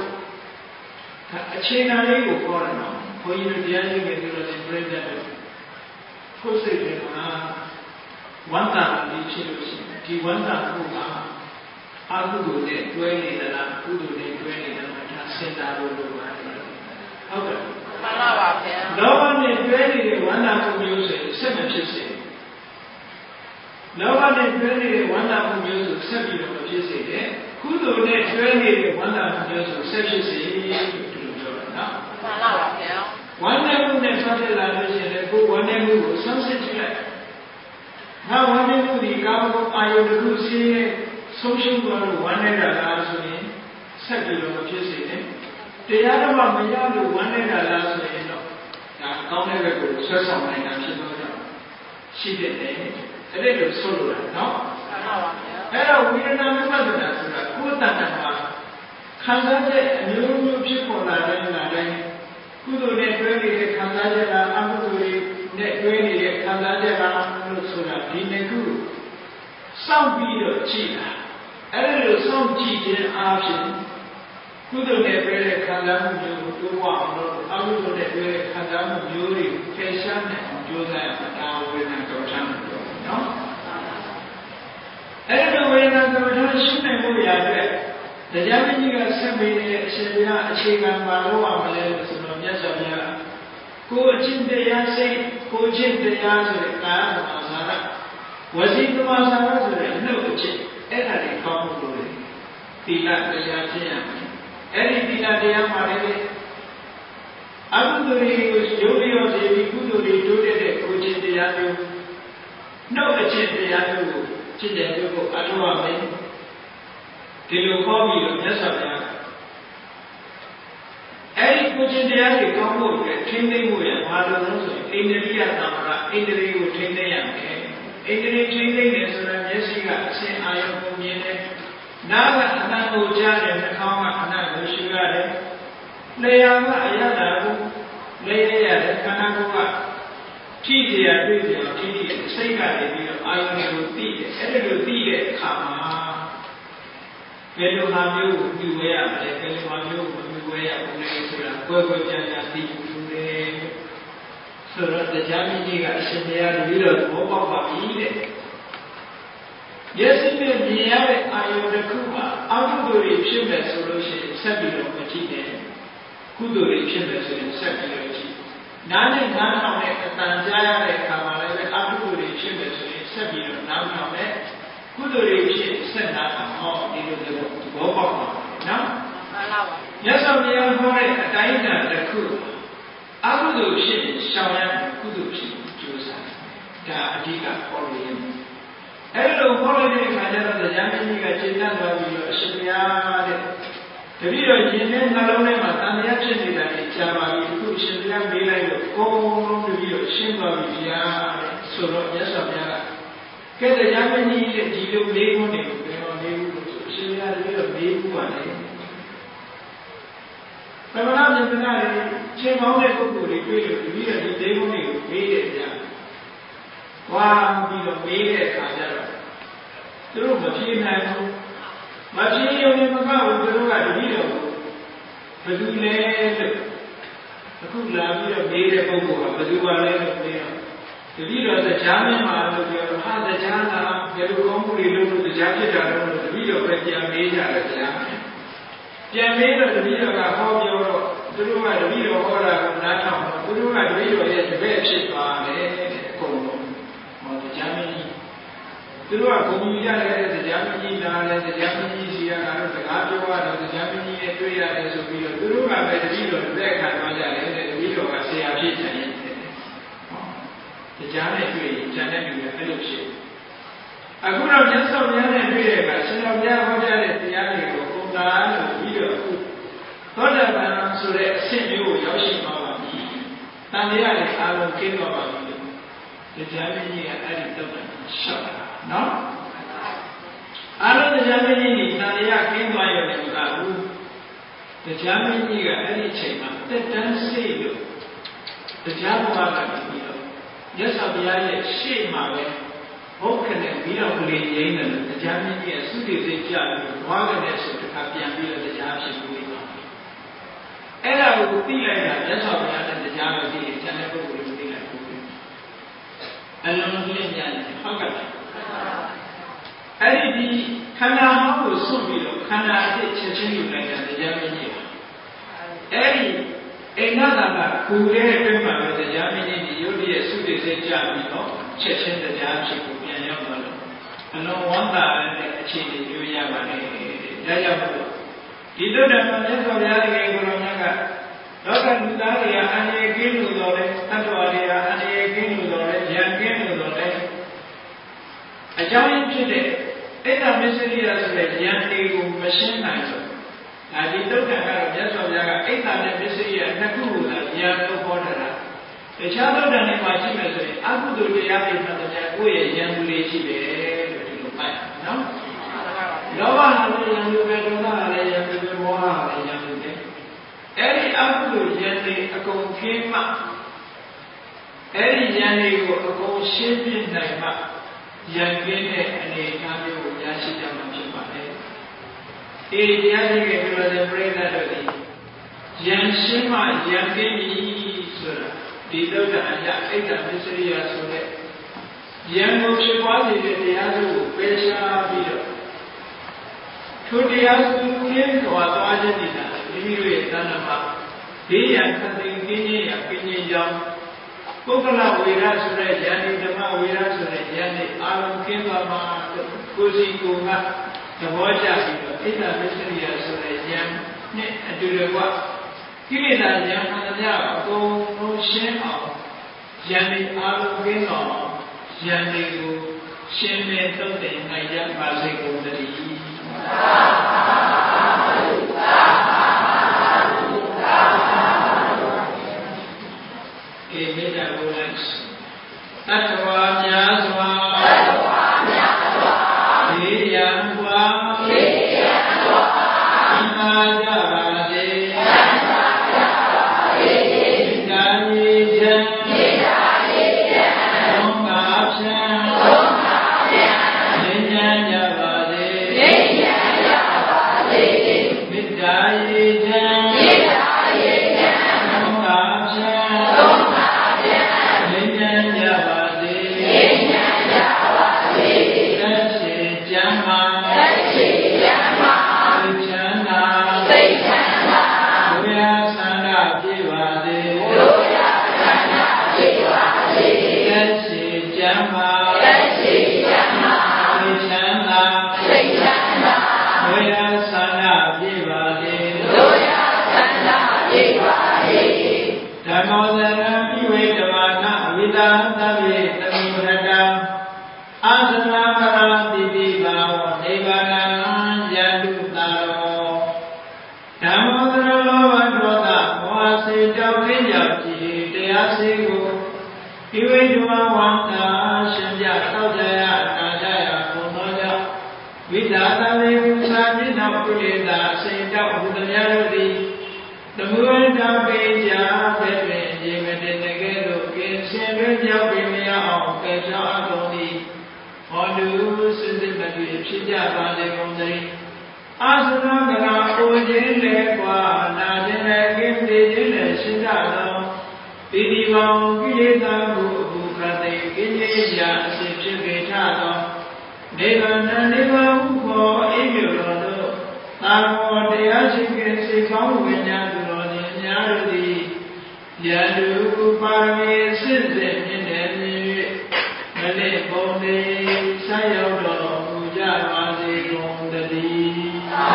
Cina ni kau orang, kau ini dia ni kita ni berada. Kau sedih mana? Wanda ni ciri di wanda kuah, aku tu ni dua ni dalam, aku tu ni dua ni dalam macam sendaru tu ada. Apa? Mana apa? Lawan ni dua ni wanda kuah tu sama ciri. Lawan ni dua ni wanda kuah tu sama ciri ni. Aku tu ni dua ni wanda kuah tu sama ciri. Mana apa? Wanda kuah ni pada lalu ciri, aku wanda kuah sama ciri. Now one day we go ayo dulu sini social baru one day dah sini sekali macam sini. Tiada apa macam tu one day dah sini no. Nah kau ni betul sesuatu yang macam tu dah. Sini ni, ada tu solo lah, no. Kalau kita nak macam mana sudah, kita tak nak. Kalau je new new people ada ada, kudu ni pergi ke kalau je lah, aku tu ni pergi ke kalau je lah. Sudah di negeri, sambil cina, ada lo sambil cina apa? ကုသိုလ်နဲ့တွေ့တဲ့ခံစားမှုမျိုးကိုတိုးဝအောင်လို့အကုသိုလ်နဲ့တွေ့တဲ့ခံစားမှုမျိုးတွေဖယ်ရှားနိုင်အောင်ကြိုးစားရမှာဒါဝေဒနာကမ္မထာလို့ပြောတယ်နော်အဲ့ဒီဝေဒနာကမ္မထာရှင်းနိုင်ဖို့ရတဲ့တရားမကြီးကဆက်ပြီးတဲ့အရှင်ဘုရားအခြေခံပါလို့ရမလဲလို့ဆိုတော့မြတ်စွာဘုရားကိုအချင်းတရားစိတ်ကိုချင်းတရားဆိုတဲ့ကာယသမာစာရဝစီသမာစာရဆိုတဲ့နှုတ်အချင်းအဲ့ဒါတွေကောင်းဖို့လိုတယ်သီလတရားကျင့်ရမယ်အဲ့ဒီသီလတရားမှာလည်းအကုသိုလ်တွေကိုရုပ်ရောစေပြီးကုသိုလ်တွေတိုးတက်တဲ့ကိုချင်းတရားမျိုးနှုတ်အချင်းတရားမျိုးကိုကျင့်တဲ့မျိုးကိုအထောက်အမယ်ဒီလိုခေါ်ပြီးတော့မြတ်စွာဘုရားအဲ့ဒီကိုချင်းတရားတွေကောင်းဖို့အတွက်ထိန်းသိမ်းဖို့ရဘာလို့လဲဆိုရင်အိန္ဒြိယသမ္မာအိန္ဒြေကိုထိန်းသိမ်းရမယ်အိန္ဒြေထိန်းသိမ်းတယ်ဆိုတာမျက်စိကအစဉ်အာရုံကိုမြင်တယ်နားကအနံ့ကိုကြားတယ်နှာခေါင်းကအနံ့ကိုရှုရတယ်လျှာကအရသာကိုလဲရရတယ်ခန္ဓာကိုယ်ကထိเสียတွေ့เสียထိထိစိတ်ကနေပြီးတော့အာရုံကိုသိတယ်အဲ့ဒါလိုသိတဲ့အခါမှာဘယ်လိုဟာမျိုးကိုပြုဝဲရမလဲဘယ်လိုဟာမျိုးကိုပြုဝဲရဘူးလဲဆိုတာကိုယ်ကိုယ်ပြန်ပြန်သိဘူးလေဆိုတော့တရားမကြီးကအရှင်ဘုရားတပည့်တော်ဘောပေါက်ပါပြီတဲ့မျက်စိနဲ့မြင်ရတဲ့အာယုန်တစ်ခုမှာအကုသိုလ်တွေဖြစ်မယ်ဆိုလို့ရှိရင်ဆက်ပြီးတော့မကြည့်နဲ့ကုသိုလ်တွေဖြစ်မယ်ဆိုရင်ဆက်ပြီးတော့ကြည့်နားနဲ့နားထောင်တဲ့အတန်ကြားရတဲ့အခါမှာလည်းအကုသိုလ်တွေဖြစ်မယ်ဆိုရင်ဆက်ပြီးတော့နားထောင်တဲ့ကုသိုလ်တွေဖြစ်ဆက်နာအောင်ဟောဒီလိုလိုဘောပေါက်ပါနော်မှန်ပါပါမြတ်စွာဘုရားဟောတဲ့အတိုင်းအတာတစ်ခုအကုသိုလ်ဖြစ်ရှောင်ရကုသိုလ်ဖြစ်ကြိုးစားဒါအဓိကဟောလို့ရမယ်အဲ့လိုဟောလိုက်တဲ့အခါကျတော့တရားမကြီးကကျေနပ်သွားပြီးတော့အရှင်ဘုရားတဲ့တပည့်တော်ရှင်နဲ့နှလုံးထဲမှာတန်တရားဖြစ်နေတာကြီးကြာပါပြီအခုအရှင်ဘုရားမေးလိုက်တော့အကုန်လုံးတပည့်တော်ရှင်းသွားပြီဗျာတဲ့ဆိုတော့မြတ်စွာဘုရားကကဲတရားမကြီးရဲ့ဒီလိုလေးခွန်းတွေကိုဘယ်တော့လေးဘူးလို့အရှင်ဘုရားတပည့်တော်မေးဘူးပါလေသမဏမြတ်ကလည်းချိန်ပေါင်းတဲ့ပုဂ္ဂိုလ်တွေတွေ့လို့တပည့်တော်ဒီလေးခွန်းတွေကိုမေးတယ်ဗျာဝါပြီးတော့မေးတဲ့အခါကျတော့သူတို့မဖြေနိုင်ဘူးမဖြေရုံနဲ့မကဘူးသူတို့ကတပည့်တော်ကိုဘယ်သူလဲလို့အခုလာပြီးတော့မေးတဲ့ပုဂ္ဂိုလ်ကဘယ်သူပါလဲလို့မေးတော့တပည့်တော်တရားမင်းမှာလို့ပြောတော့ဟာတရားကဘယ်လိုကောင်းမှုတွေလုပ်လို့တရားဖြစ်တာတော့တပည့်တော်ပဲပြန်မေးကြတယ်ဗျာပြန်မေးတော့တပည့်တော်ကဟောပြောတော့သူတို့ကတပည့်တော်ဟောတာကိုနားထောင်တော့သူတို့ကတပည့်တော်ရဲ့တပည့်ဖြစ်သွားတယ်အကုန်လုံးတရားမကြီးသူတို့ကဘုံယူရတယ်တရားမကြီးနားတယ်တရားမကြီးစီရတာတော့စကားပြောရတော့တရားမကြီးနဲ့တွေ့ရတယ်ဆိုပြီးတော့သူတို့ကပဲတတိတော်တက်ခံသွားကြတယ်တတိတော်ကဆရာဖြစ်တယ်တရားနဲ့တွေ့ရင်ဉာဏ်နဲ့တွေ့ရင်အဲ့လိုဖြစ်အခုတော့မြတ်စွာဘုရားနဲ့တွေ့တဲ့အခါရှင်တော်ဘုရားဟောကြားတဲ့တရားတွေကိုပုံသာလို့ပြီးတော့အခုသောတာပန်ဆိုတဲ့အဆင့်မျိုးကိုရောက်ရှိသွားပါပြီတန်တရားတွေအားလုံးကျင်းသွားပါပြီတရားမကြီးကအဲ့ဒီတော့ရှောက်တာနော်အားလုံးတရားမကြီးนี่တန်တရားကျင်းသွားရုံနဲ့မကဘူးတရားမကြီးကအဲ့ဒီအချိန်မှာတက်တန်းစိတ်လို့တရားဘဝကပြီးတော့မြတ်စွာဘုရားရဲ့ရှေ့မှာပဲဘုခနဲ့ပြီးတော့ကလေးရင်းတယ်တရားမကြီးရဲ့သုတိစိတ်ကြပြီးဘွားကနေဆိုတခါပြန်ပြီးတော့တရားဖြစ်ပြီးသွားအဲ့ဒါကိုသိလိုက်တာမြတ်စွာဘုရားနဲ့တရားမကြီးရဲ့ဉာဏ်နဲ့ပုဂ္ဂိုလ်ကိုသိလိုက်အလုံးစုံဉာဏ်ဟုတ်ကဲ့အဲ့ဒီဒီခန္ဓာဟောကိုစွန့်ပြီးတော့ခန္ဓာအစ်ချက်ချင်းယူလိုက်တာတရားမကြီးပါအဲ့ဒီအိန္ဒသာကကူတဲ့အတွင်းမှာပဲတရားမကြီးဒီယုတ်ရဲ့သုတေစိတ်ကြပြီးတော့ချက်ချင်းတရားဖြစ်ကိုပြန်ရောက်သွားလို့အလုံးဝမ်းသာတဲ့အခြေအနေမျိုးရပါတယ်ဒါကြောင့်မို့ဒီတုဒ္ဓမှာမြတ်စွာဘုရားတကယ်ကိုယ်တော်မြတ်ကလောကလူသားတွေကအန္တရာယ်ကင်းလို့တော့လေသတ္တဝါတွေကအန္တရာယ်ကင်းလို့တော့လေဉာဏ်ကင်းလို့တော့လေအကြောင်းရင်းဖြစ်တဲ့အိဋ္ဌမစ္စရိယဆိုတဲ့ဉာဏ်တွေကိုမရှင်းနိုင်တော့ဒါဒီတုတ်တန်ကတော့မြတ်စွာဘုရားကအိဋ္ဌနဲ့မစ္စရိယနှစ်ခုကိုသာဉာဏ်လို့ခေါ်တာတခြားတုတ်တန်တွေမှာရှိမယ်ဆိုရင်အကုသိုလ်တရားတွေမှတော့ကိုယ့်ရဲ့ဉာဏ်လူလေးရှိတယ်လို့ဒီလိုပိုက်နော်လောဘဟာလည်းဉာဏ်လူပဲဒေါသဟာလည်းဉာဏ်လူပဲမောဟဟာလည်းဉာဏ်လူပဲအဲ့ဒီအကုသိုလ်ဉာဏ်တွေအကုန်ခင်းမှအဲ့ဒီဉာဏ်တွေကိုအကုန်ရှင်းပြနိုင်မှဉာဏ်ကင်းတဲ့အနေအထားမျိုးကိုရရှိကြမှာဖြစ်ပါတယ်။ဒအေဒီတရားကြီးကပြောတဲ့ပြိဿတို့ဒီယံရှင်းမှယံကင်းပြီဆိုတာဒီတော့ကအရာအိတ်တမစ္စရိယဆိုတဲ့ယံကိုဖြစ်ပွားနေတဲ့တရားစုကိုပယ်ရှားပြီးတော့ထိုတရားစုကင်းစွာသွားခြင်းနေတာမိမိတို့ရဲ့တဏ္ဍာမှာဘေးရန်ခတ်သိမ်းကင်းခြင်းရကင်းခြင်းကြောင့်ပုဂ္ဂလဝေရဆိုတဲ့ဉာဏ်ဓမ္မဝေရဆိုတဲ့ဉာဏ်နဲ့အာရုံကင်းသွားမှာကိုယ်စီကိုယ်ကသဘောကျပြီးတော့ဣဒ္ဓမစ္စရိယဆိုတဲ့ဉာဏ်နဲ့အတူတကွကိလေသာဉာဏ်မှန်ကြအကုန်လုံးရှင်းအောင်ဉာဏ်နဲ့အာရုံကင်းတော့ဉာဏ်တွေကိုရှင်းနဲ့သုံးတယ်နိုင်ရပါစေကုန်သတည်းေမေတ္တာဘုရားသတ္တဝါများစွာသတ္တဝါများစွာဒေယံကွာဒေယံကွာသံဃာကြပါစေသံဃာကြပါစေဒါယေချံဒါယေချံသုံးပါးဖြံသုံးပါးဖြံဉာဏ်ဉာဏ်ကြပါစေဉာဏ်ဉာဏ်ကြပါစေမေတ္တာယေချံမေတ္တာယေချံသုံးပါးဖြံသုံးပါးဒီဝိဓမဝန္တာရှင်ပြတောက်ကြရနာကြရဘုံတော်ကြောင့်ဝိဒါသမေဝိသာจิตတော်ကုလေသာအစဉ်တောက်ဘုဒ္ဓများတို့သည်သမုဒ္ဒပေကြပဲ့ပင်ရေမတင်တကယ်လို့ကင်းရှင်တွင်ကြောက်ပင်မရအောင်ကဲကြောင်းအကုန်သည်ဟောတုစစ်စစ်မတွေ့ဖြစ်ကြပါစေကုန်သတည်းအာသနာကရာအိုခြင်းလေကွာနာခြင်းလေကင်းသေးခြင်းလေရှင်းကြသောဒီဒီပေါင်းကိလေသာကိုအခုခတ်သိကိလေသာအစစ်ဖြစ်ပေထသောနေဗ္ဗာန်နိဗ္ဗာန်ဟုခေါ်အိပ်မြတော်တို့သာဘောတရားရှိကစိတ်ကောင်းဝိညာဉ်သူတော်သည်အများတို့သည်ယန္တုပါရမီစစ်စစ်မြင့်တယ်မြင့်၍မနေ့ပုံလေးဆက်ရောက်တော်မူကြပါစေကုန်သတည်း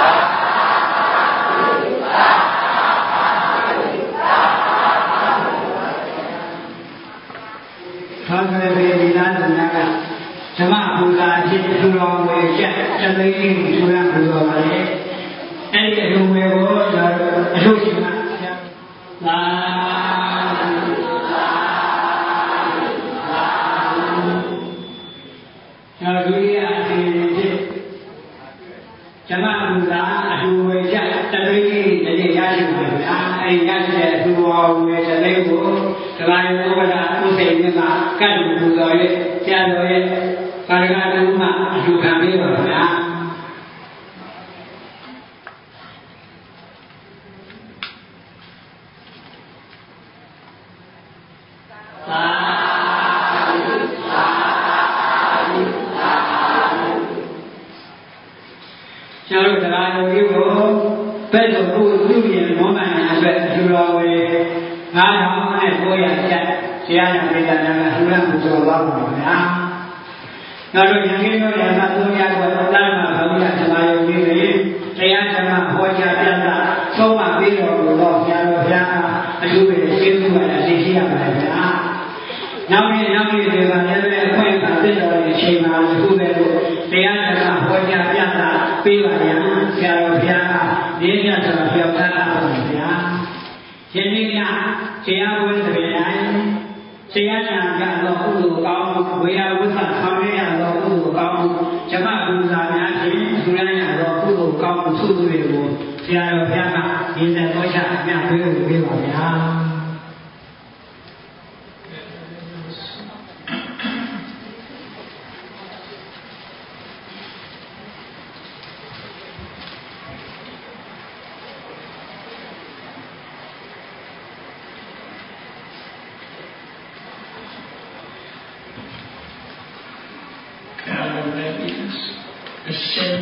သောကရေဒီလာနာကဓမ္မဘူတာအဖြစ်သူတော်ဝေချက်တသိန်းကြီးထူရပူတော်ပါလေအဲ့ဒီအထုံးဝေကိုကျွန်တော်အထုပ်ရှင်ကလာကျွန်တော်ဒုတိယအစီအစဉ်ဖြစ်ဓမ္မဘူတာအထုံးဝေချက်တသိန်းကြီးတည်းရရှိပါဗျာအဲ့ဒီရရှိတဲ့သူတော်ဝေတသိန်းကိုကလာယဘောကဥစိန်မြတ်ကတ်လူပူတော်ရဲ့ဆရာတော်ရဲ့ကာရကတုမှအထူခံပေးပါဗျာသာဓုသာဓုသာဓုကျွန်တော်တရားတော်ကြီးကိုဘယ်လိုကိုပြုပြင်မောမှန်အတွက်အထူတော်ဝေငါးထောင်နဲ့ကိုးရာကျက်ဆရာတော်ပြည်သားများအထူးရပူဇော်ပါပါဗျာနောက်တော့ယခင်တို့ရမသုံးရတော့တဏ္ဍာဘုရားသမာယုံကြီးတွေတရားဓမ္မဟောကြားပြတာသုံးပါပြီးတော်မူသောဆရာတော်ဘုရားအထူးပဲကျေးဇူးပါလားသိရှိရပါဗျာနောက်နေ့နောက်နေ့တွေကလည်းအခွင့်အခါသိတော်ရဲ့အချိန်မှာအထူးပဲလို့တရားဓမ္မဟောကြားပြတာပေးပါရန်ဆရာတော်ဘုရားဒီညစွာပြောတာပါဗျာရှင်ကြီးကတရားဝတ်တဲ့တိုင်းတရားနာကြသောကုသိုလ်ကောင်းမှုဝေယဝိသဆောင်ရသောကုသိုလ်ကောင်းမှုဓမ္မပူဇာများဖြင့်သူရရသောကုသိုလ်ကောင်းမှုသုသူတွေကိုဆရာတော်ဘုရားကရင်းသက်တော်ချအမြတ်ပေးလို့ပေးပါဗျာ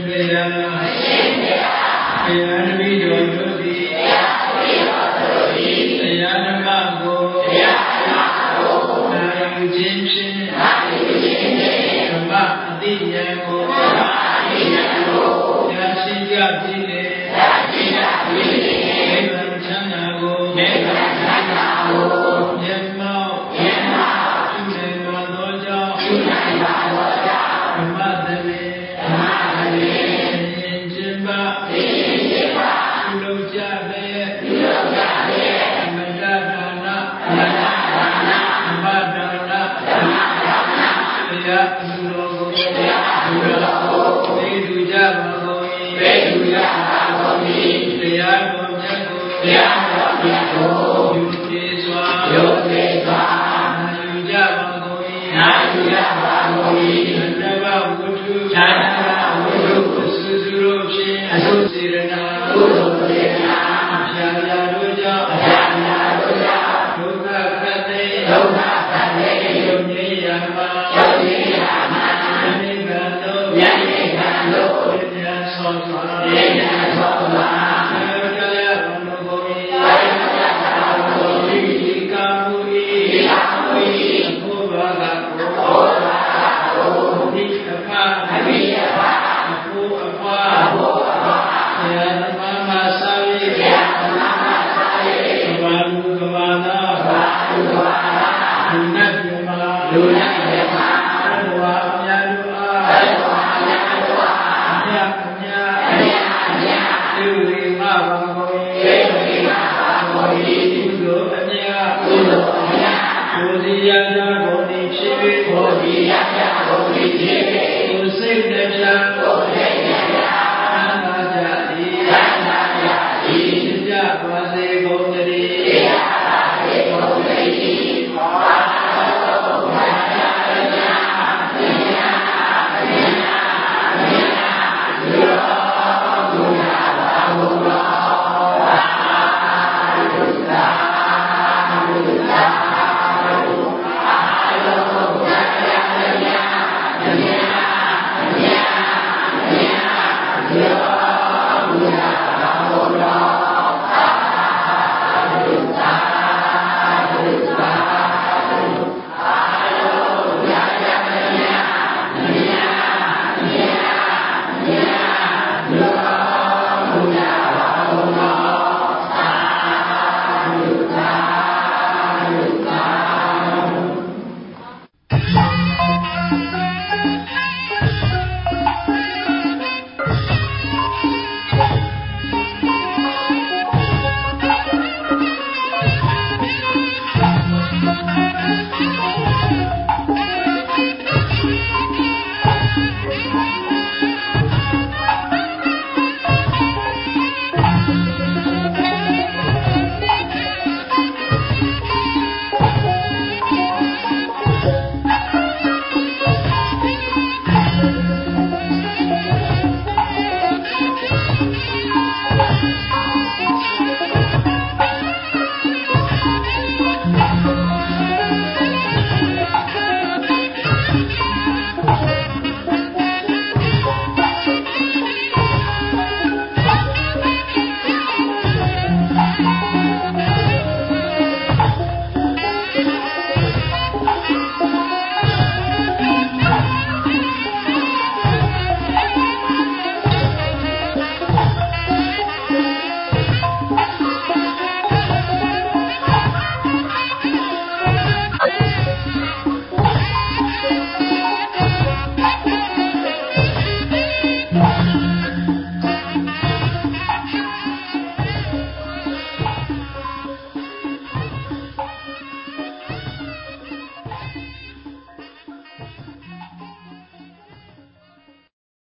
Hãy subscribe cho kênh Ghiền Mì Gõ để không bỏ lỡ